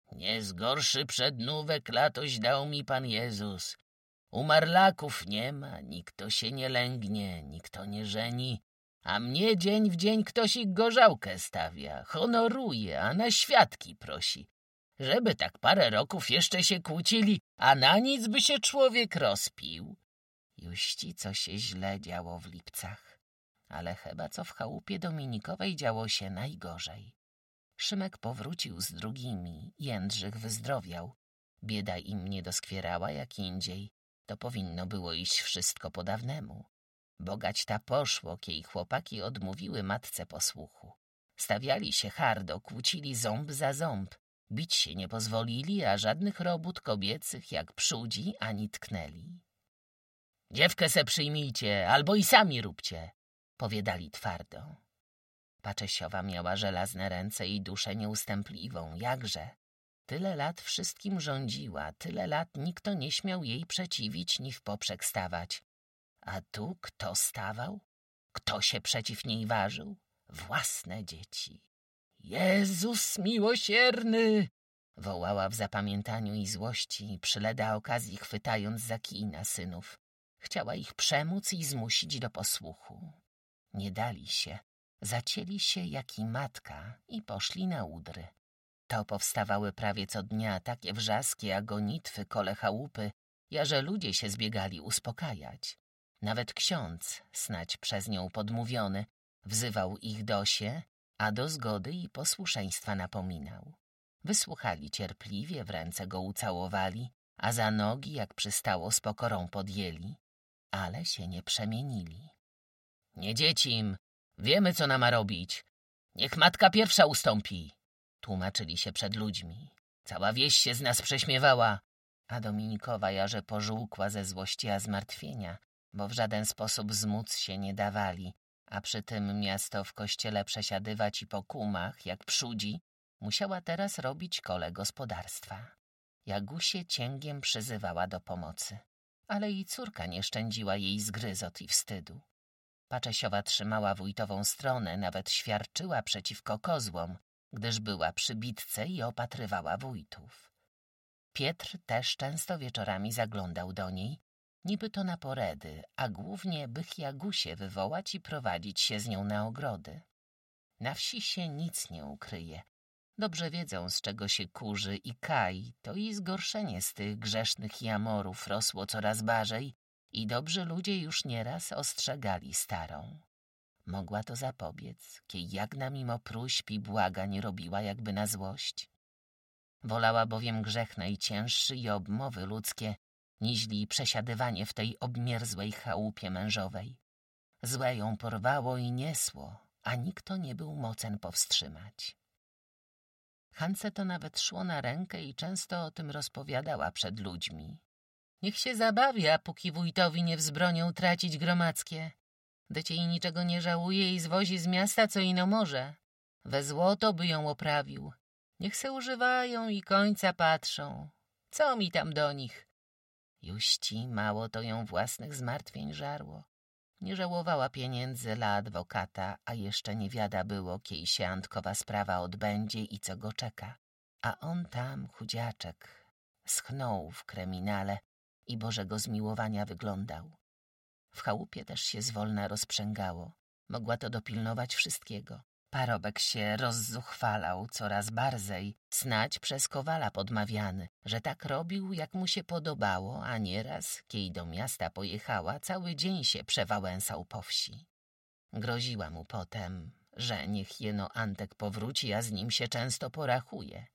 Nie zgorszy przednówek latoś dał mi Pan Jezus. Umarlaków nie ma, nikto się nie lęgnie, nikto nie żeni, a mnie dzień w dzień ktoś ich gorzałkę stawia, honoruje, a na świadki prosi. Żeby tak parę roków jeszcze się kłócili, a na nic by się człowiek rozpił. Juści, co się źle działo w Lipcach, ale chyba co w chałupie Dominikowej działo się najgorzej. Szymek powrócił z drugimi, Jędrzych wyzdrowiał. Bieda im nie doskwierała jak indziej. To powinno było iść wszystko po dawnemu. Bogać ta poszło, kiej chłopaki odmówiły matce posłuchu. Stawiali się hardo, kłócili ząb za ząb. Bić się nie pozwolili, a żadnych robót kobiecych jak przudzi ani tknęli. Dziewkę se przyjmijcie, albo i sami róbcie, powiadali twardo. Paczesiowa miała żelazne ręce i duszę nieustępliwą, jakże. Tyle lat wszystkim rządziła, tyle lat nikt nie śmiał jej przeciwić ni w poprzek stawać. A tu kto stawał? Kto się przeciw niej ważył? Własne dzieci. Jezus miłosierny! Wołała w zapamiętaniu i złości, przy leda okazji chwytając za kij na synów. Chciała ich przemóc i zmusić do posłuchu. Nie dali się, zacięli się jak i matka i poszli na udry. To powstawały prawie co dnia takie wrzaski, a gonitwy kole chałupy, że ludzie się zbiegali uspokajać. Nawet ksiądz, snać przez nią podmówiony, wzywał ich do się, a do zgody i posłuszeństwa napominał. Wysłuchali cierpliwie, w ręce go ucałowali, a za nogi, jak przystało, z pokorą podjęli, ale się nie przemienili. Nie dziecim, wiemy, co nam ma robić. Niech matka pierwsza ustąpi, tłumaczyli się przed ludźmi. Cała wieś się z nas prześmiewała, a Dominikowa jarze pożółkła ze złości a zmartwienia, bo w żaden sposób zmóc się nie dawali, a przy tym miasto w kościele przesiadywać i po kumach, jak przudzi, musiała teraz robić kole gospodarstwa. Jagusie cięgiem przyzywała do pomocy, ale i córka nie szczędziła jej zgryzot i wstydu. Paczesiowa trzymała wójtową stronę, nawet świadczyła przeciwko kozłom, gdyż była przy bitce i opatrywała wójtów. Pietr też często wieczorami zaglądał do niej, niby to na poredy, a głównie by Jagusie wywołać i prowadzić się z nią na ogrody. Na wsi się nic nie ukryje. Dobrze wiedzą, z czego się kurzy i kaj, to i zgorszenie z tych grzesznych jamorów rosło coraz barzej i dobrzy ludzie już nieraz ostrzegali starą. Mogła to zapobiec, kiej Jagna mimo próśb i błagań robiła jakby na złość. Wolała bowiem grzech najcięższy i obmowy ludzkie, niźli przesiadywanie w tej obmierzłej chałupie mężowej. Złe ją porwało i niesło, a nikt nie był mocen powstrzymać. Hance to nawet szło na rękę i często o tym rozpowiadała przed ludźmi. Niech się zabawia, póki wójtowi nie wzbronią tracić gromadzkie. Dycie i niczego nie żałuje i zwozi z miasta, co ino może. We złoto by ją oprawił. Niech se używają i końca patrzą. Co mi tam do nich? Juści mało to ją własnych zmartwień żarło. Nie żałowała pieniędzy dla adwokata, a jeszcze nie wiada było, kiej się Antkowa sprawa odbędzie i co go czeka. A on tam, chudziaczek, schnął w kryminale i Bożego zmiłowania wyglądał. W chałupie też się zwolna rozprzęgało. Mogła to dopilnować wszystkiego. Parobek się rozzuchwalał coraz barzej, snać przez Kowala podmawiany, że tak robił, jak mu się podobało, a nieraz, kiej do miasta pojechała, cały dzień się przewałęsał po wsi. Groziła mu potem, że niech jeno Antek powróci, a z nim się często porachuje.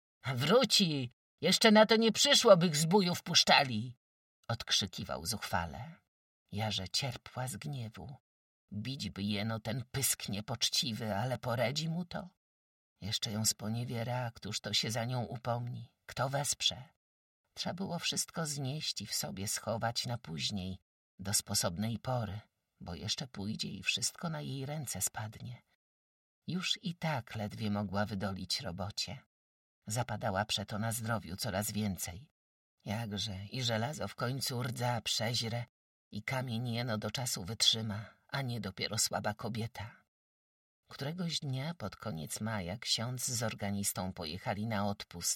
Wróci! Jeszcze na to nie przyszło, bych zbójów puszczali! Odkrzykiwał zuchwale. Jarze cierpła z gniewu. Bić by jeno ten pysk niepoczciwy, ale poredzi mu to. Jeszcze ją sponiewiera, któż to się za nią upomni, kto wesprze. Trzeba było wszystko znieść i w sobie schować na później, do sposobnej pory, bo jeszcze pójdzie i wszystko na jej ręce spadnie. Już i tak ledwie mogła wydolić robocie. Zapadała przeto na zdrowiu coraz więcej. Jakże i żelazo w końcu rdza przeźre i kamień jeno do czasu wytrzyma, a nie dopiero słaba kobieta. Któregoś dnia pod koniec maja ksiądz z organistą pojechali na odpust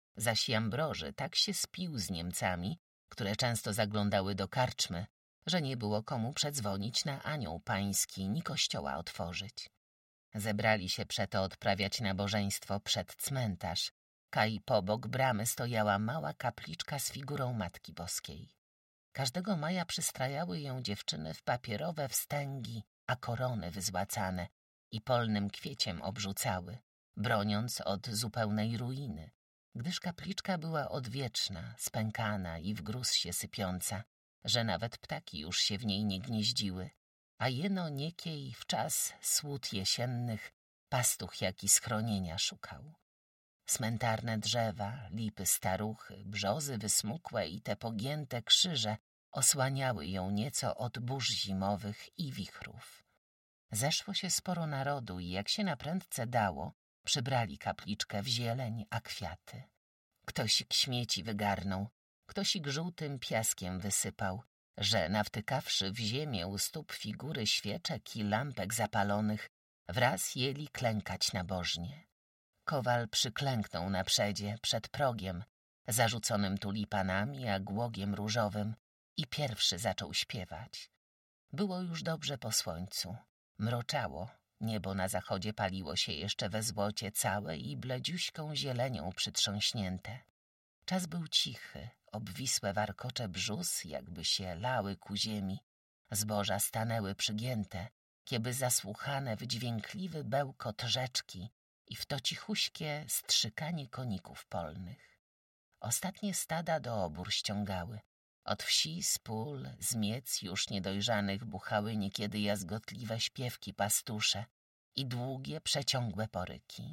Zaś Jambroży tak się spił z Niemcami, które często zaglądały do karczmy, że nie było komu przedzwonić na anioł pański, ni kościoła otworzyć. Zebrali się przeto odprawiać nabożeństwo przed cmentarz, kaj pobok bramy stojała mała kapliczka z figurą Matki Boskiej. Każdego maja przystrajały ją dziewczyny w papierowe wstęgi, a korony wyzłacane i polnym kwieciem obrzucały, broniąc od zupełnej ruiny, gdyż kapliczka była odwieczna, spękana i w gruz się sypiąca, że nawet ptaki już się w niej nie gnieździły, a jeno niekiej w czas słód jesiennych pastuch jaki schronienia szukał. Cmentarne drzewa, lipy staruchy, brzozy wysmukłe i te pogięte krzyże osłaniały ją nieco od burz zimowych i wichrów. Zeszło się sporo narodu i jak się naprędce dało, przybrali kapliczkę w zieleń, a kwiaty. Ktośik śmieci wygarnął, ktośik żółtym piaskiem wysypał, że nawtykawszy w ziemię u stóp figury świeczek i lampek zapalonych, wraz jęli klękać nabożnie. Kowal przyklęknął na przedzie, przed progiem, zarzuconym tulipanami, a głogiem różowym i pierwszy zaczął śpiewać. Było już dobrze po słońcu. Mroczało, niebo na zachodzie paliło się jeszcze we złocie całe i bledziuśką zielenią przytrząśnięte. Czas był cichy, obwisłe warkocze brzus jakby się lały ku ziemi, zboża stanęły przygięte, kieby zasłuchane w dźwiękliwy bełkot rzeczki i w to cichuśkie strzykanie koników polnych. Ostatnie stada do obór ściągały. Od wsi, z pól, z miec już niedojrzanych buchały niekiedy jazgotliwe śpiewki pastusze i długie, przeciągłe poryki.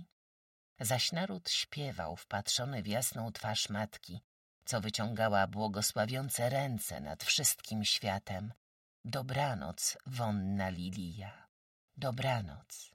Zaś naród śpiewał wpatrzony w jasną twarz matki, co wyciągała błogosławiące ręce nad wszystkim światem. Dobranoc, wonna lilija, dobranoc.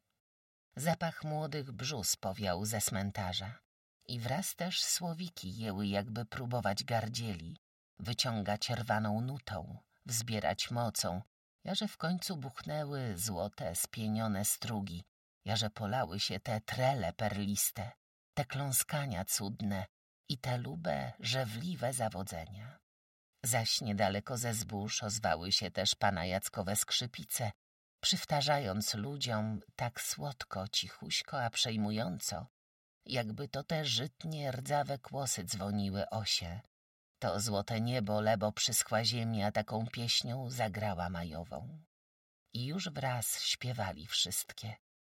Zapach młodych brzus powiał ze cmentarza i wraz też słowiki jęły jakby próbować gardzieli, wyciągać rwaną nutą, wzbierać mocą, jarze w końcu buchnęły złote, spienione strugi, jarze polały się te trele perliste, te kląskania cudne i te lube, żewliwe zawodzenia. Zaś niedaleko ze zbóż ozwały się też pana Jackowe skrzypice, przywtarzając ludziom tak słodko, cichuśko, a przejmująco, jakby to te żytnie rdzawe kłosy dzwoniły osie. To złote niebo lebo przyschła ziemia taką pieśnią zagrała majową. I już wraz śpiewali wszystkie.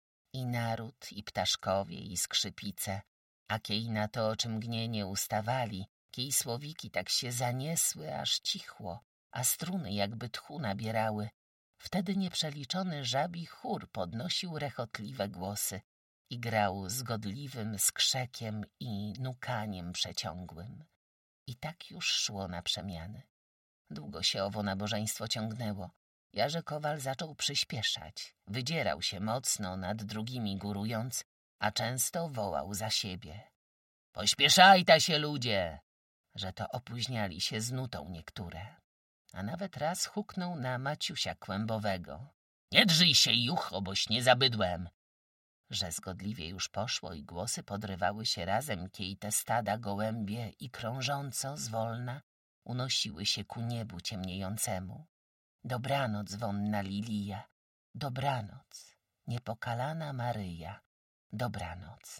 I naród, i ptaszkowie, i skrzypice, a kiej na to, o czym mgnienie ustawali, kiej słowiki tak się zaniesły, aż cichło, a struny jakby tchu nabierały. Wtedy nieprzeliczony żabi chór podnosił rechotliwe głosy i grał zgodliwym skrzekiem i nukaniem przeciągłym. I tak już szło na przemiany. Długo się owo nabożeństwo ciągnęło. Jarze Kowal zaczął przyspieszać, wydzierał się mocno, nad drugimi górując, a często wołał za siebie. Pośpieszajta się, ludzie! Że to opóźniali się z nutą niektóre. A nawet raz huknął na Maciusia Kłębowego. Nie drżyj się, jucho, boś nie zabydłem! Że zgodliwie już poszło i głosy podrywały się razem, kiej te stada gołębie i krążąco, zwolna, unosiły się ku niebu ciemniejącemu. Dobranoc, wonna lilija, dobranoc, niepokalana Maryja, dobranoc.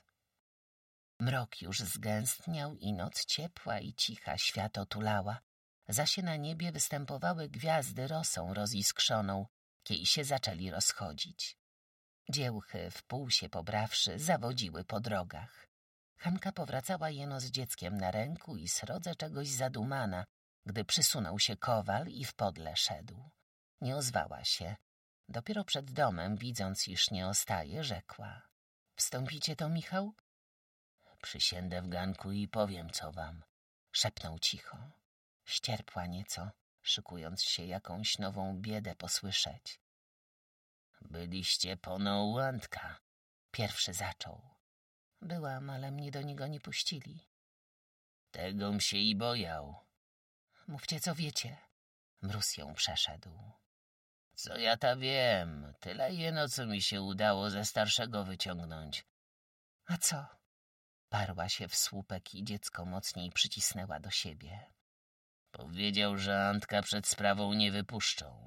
Mrok już zgęstniał i noc ciepła i cicha świat otulała, zaś na niebie występowały gwiazdy rosą roziskrzoną, kiej się zaczęli rozchodzić. Dziełchy, wpół się pobrawszy, zawodziły po drogach. Hanka powracała jeno z dzieckiem na ręku i srodze czegoś zadumana, gdy przysunął się Kowal i w podle szedł. Nie ozwała się. Dopiero przed domem, widząc, iż nie ostaje, rzekła. Wstąpicie to, Michał? Przysiędę w ganku i powiem, co wam. Szepnął cicho. Ścierpła nieco, szykując się jakąś nową biedę posłyszeć. Byliście pono u Antka. Pierwszy zaczął. Byłam, ale mnie do niego nie puścili. Tegom się i bojał. Mówcie, co wiecie. Mróz ją przeszedł. Co ja ta wiem, tyle jeno, co mi się udało ze starszego wyciągnąć. A co? Wparła się w słupek i dziecko mocniej przycisnęła do siebie. Powiedział, że Antka przed sprawą nie wypuszczą.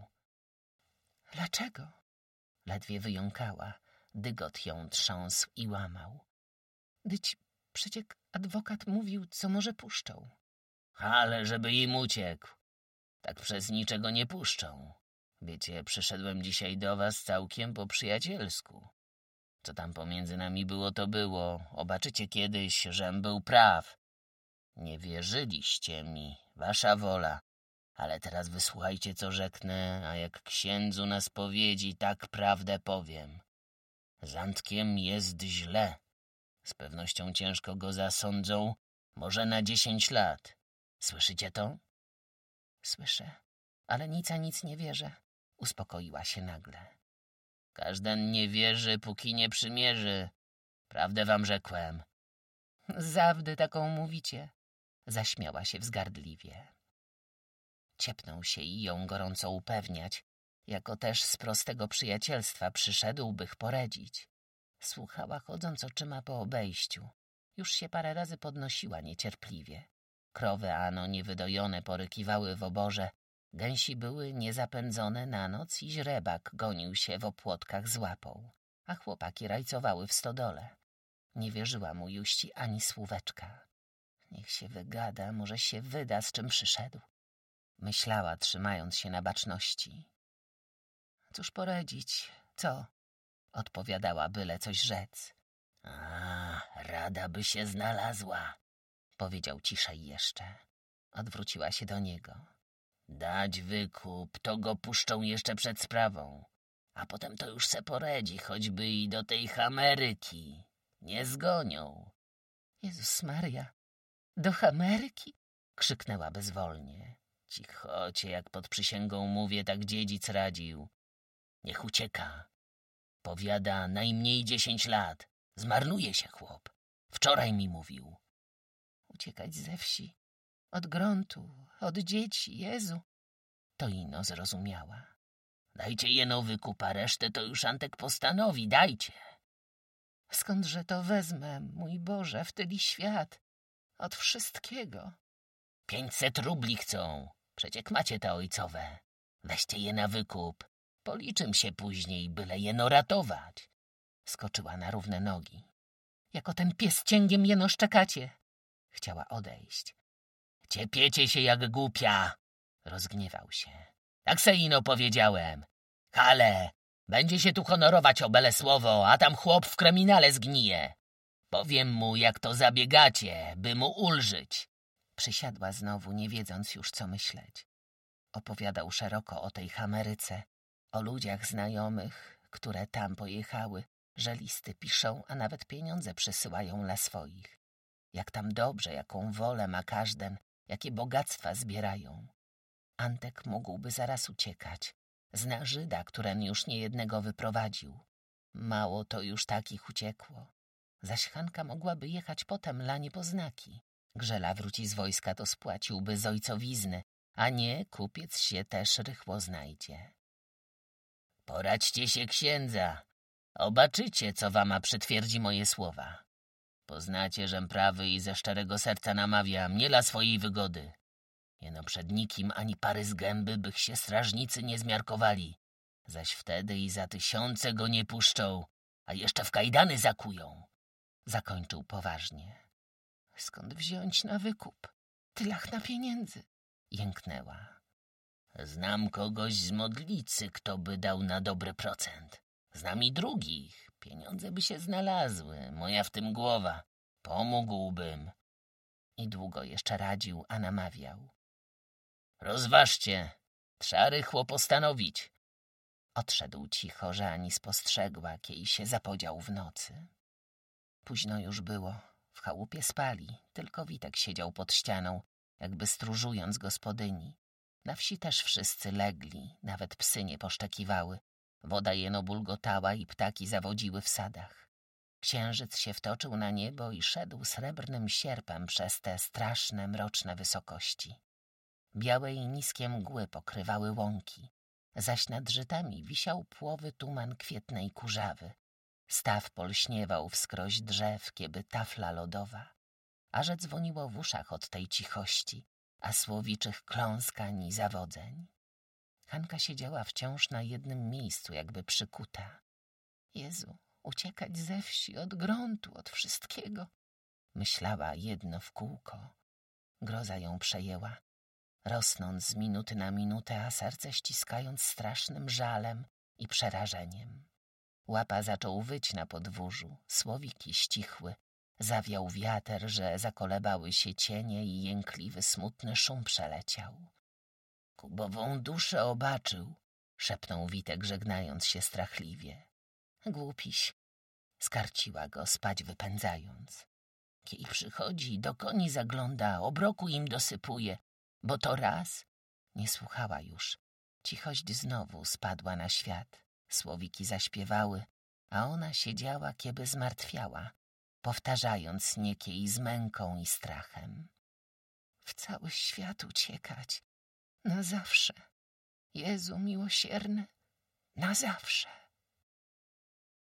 Dlaczego? Ledwie wyjąkała. Dygot ją trząsł i łamał. Dyć, przecież adwokat mówił, co może puszczą. Ale żeby im uciekł. Tak przez niczego nie puszczą. Wiecie, przyszedłem dzisiaj do was całkiem po przyjacielsku. Co tam pomiędzy nami było, to było. Obaczycie kiedyś, żem był praw. Nie wierzyliście mi, wasza wola. Ale teraz wysłuchajcie, co rzeknę, a jak księdzu na spowiedzi, tak prawdę powiem. Z Antkiem jest źle. Z pewnością ciężko go zasądzą, może na 10 lat. Słyszycie to? Słyszę, ale nic a nic nie wierzę. Uspokoiła się nagle. Każden nie wierzy, póki nie przymierzy. Prawdę wam rzekłem. Zawdy taką mówicie. Zaśmiała się wzgardliwie. Ciepnął się i ją gorąco upewniać, jako też z prostego przyjacielstwa przyszedł, bych poradzić. Słuchała, chodząc oczyma po obejściu. Już się parę razy podnosiła niecierpliwie. Krowy ano niewydojone porykiwały w oborze, gęsi były niezapędzone na noc i źrebak gonił się w opłotkach z łapą, a chłopaki rajcowały w stodole. Nie wierzyła mu Juści ani słóweczka. Niech się wygada, może się wyda, z czym przyszedł. Myślała, trzymając się na baczności. Cóż poradzić, co? Odpowiadała, byle coś rzec. A, rada by się znalazła, powiedział ciszej jeszcze. Odwróciła się do niego. Dać wykup, to go puszczą jeszcze przed sprawą. A potem to już se poradzi, choćby i do tej Ameryki. Nie zgonią. Jezus Maria, do Ameryki? Krzyknęła bezwolnie. Cichocie, jak pod przysięgą mówię, tak dziedzic radził. Niech ucieka. Powiada, najmniej 10 lat. Zmarnuje się chłop. Wczoraj mi mówił. Uciekać ze wsi, od gruntu, od dzieci, Jezu. To ino zrozumiała. Dajcie jeno wykup, a resztę to już Antek postanowi, dajcie. Skądże to wezmę, mój Boże, w tyli świat? Od wszystkiego. 500 rubli chcą. Przeciek macie te ojcowe. Weźcie je na wykup. Policzym się później, byle jeno ratować. Skoczyła na równe nogi. Jako ten pies cięgiem jeno szczekacie. Chciała odejść. Ciepiecie się jak głupia. Rozgniewał się. Tak se ino powiedziałem. Hale, będzie się tu honorować o byle słowo, a tam chłop w kryminale zgnije. Powiem mu, jak to zabiegacie, by mu ulżyć. Przysiadła znowu, nie wiedząc już, co myśleć. Opowiadał szeroko o tej Ameryce, o ludziach znajomych, które tam pojechały, że listy piszą, a nawet pieniądze przysyłają dla swoich. Jak tam dobrze, jaką wolę ma każden, jakie bogactwa zbierają. Antek mógłby zaraz uciekać. Zna Żyda, któren już niejednego wyprowadził. Mało to już takich uciekło. Zaś Hanka mogłaby jechać potem dla niepoznaki. Grzela wróci z wojska, to spłaciłby z ojcowizny, a nie, kupiec się też rychło znajdzie. Poradźcie się księdza. Obaczycie, co wama przytwierdzi moje słowa. Poznacie, żem prawy i ze szczerego serca namawiam, nie dla swojej wygody. Jeno przed nikim ani pary z gęby, bych się strażnicy nie zmiarkowali. Zaś wtedy i za 1000 go nie puszczą, a jeszcze w kajdany zakują. Zakończył poważnie. Skąd wziąć na wykup? Tylach na pieniędzy. Jęknęła. Znam kogoś z Modlicy, kto by dał na dobry procent. Znam i drugich. Pieniądze by się znalazły. Moja w tym głowa. Pomógłbym. I długo jeszcze radził, a namawiał. Rozważcie. Trzeba rychło postanowić. Odszedł cicho, że ani spostrzegła, kiej się zapodział w nocy. Późno już było. W chałupie spali, tylko Witek siedział pod ścianą, jakby stróżując gospodyni. Na wsi też wszyscy legli, nawet psy nie poszczekiwały. Woda jeno bulgotała i ptaki zawodziły w sadach. Księżyc się wtoczył na niebo i szedł srebrnym sierpem przez te straszne, mroczne wysokości. Białe i niskie mgły pokrywały łąki, zaś nad żytami wisiał płowy tuman kwietnej kurzawy. Staw polśniewał wskroś drzew, kieby tafla lodowa, a że dzwoniło w uszach od tej cichości, a słowiczych kląskań i zawodzeń. Hanka siedziała wciąż na jednym miejscu, jakby przykuta. Jezu, uciekać ze wsi, od gruntu, od wszystkiego. Myślała jedno w kółko. Groza ją przejęła, rosnąc z minuty na minutę, a serce ściskając strasznym żalem i przerażeniem. Łapa zaczął wyć na podwórzu, słowiki ścichły, zawiał wiatr, że zakolebały się cienie i jękliwy, smutny szum przeleciał. Kubową duszę obaczył, szepnął Witek, żegnając się strachliwie. Głupiś, skarciła go, spać wypędzając. Kiej przychodzi, do koni zagląda, obroku im dosypuje, bo to raz. Nie słuchała już. Cichość znowu spadła na świat. Słowiki zaśpiewały, a ona siedziała, kieby zmartwiała, powtarzając niekiej z męką i strachem. W cały świat uciekać, na zawsze. Jezu miłosierny, na zawsze.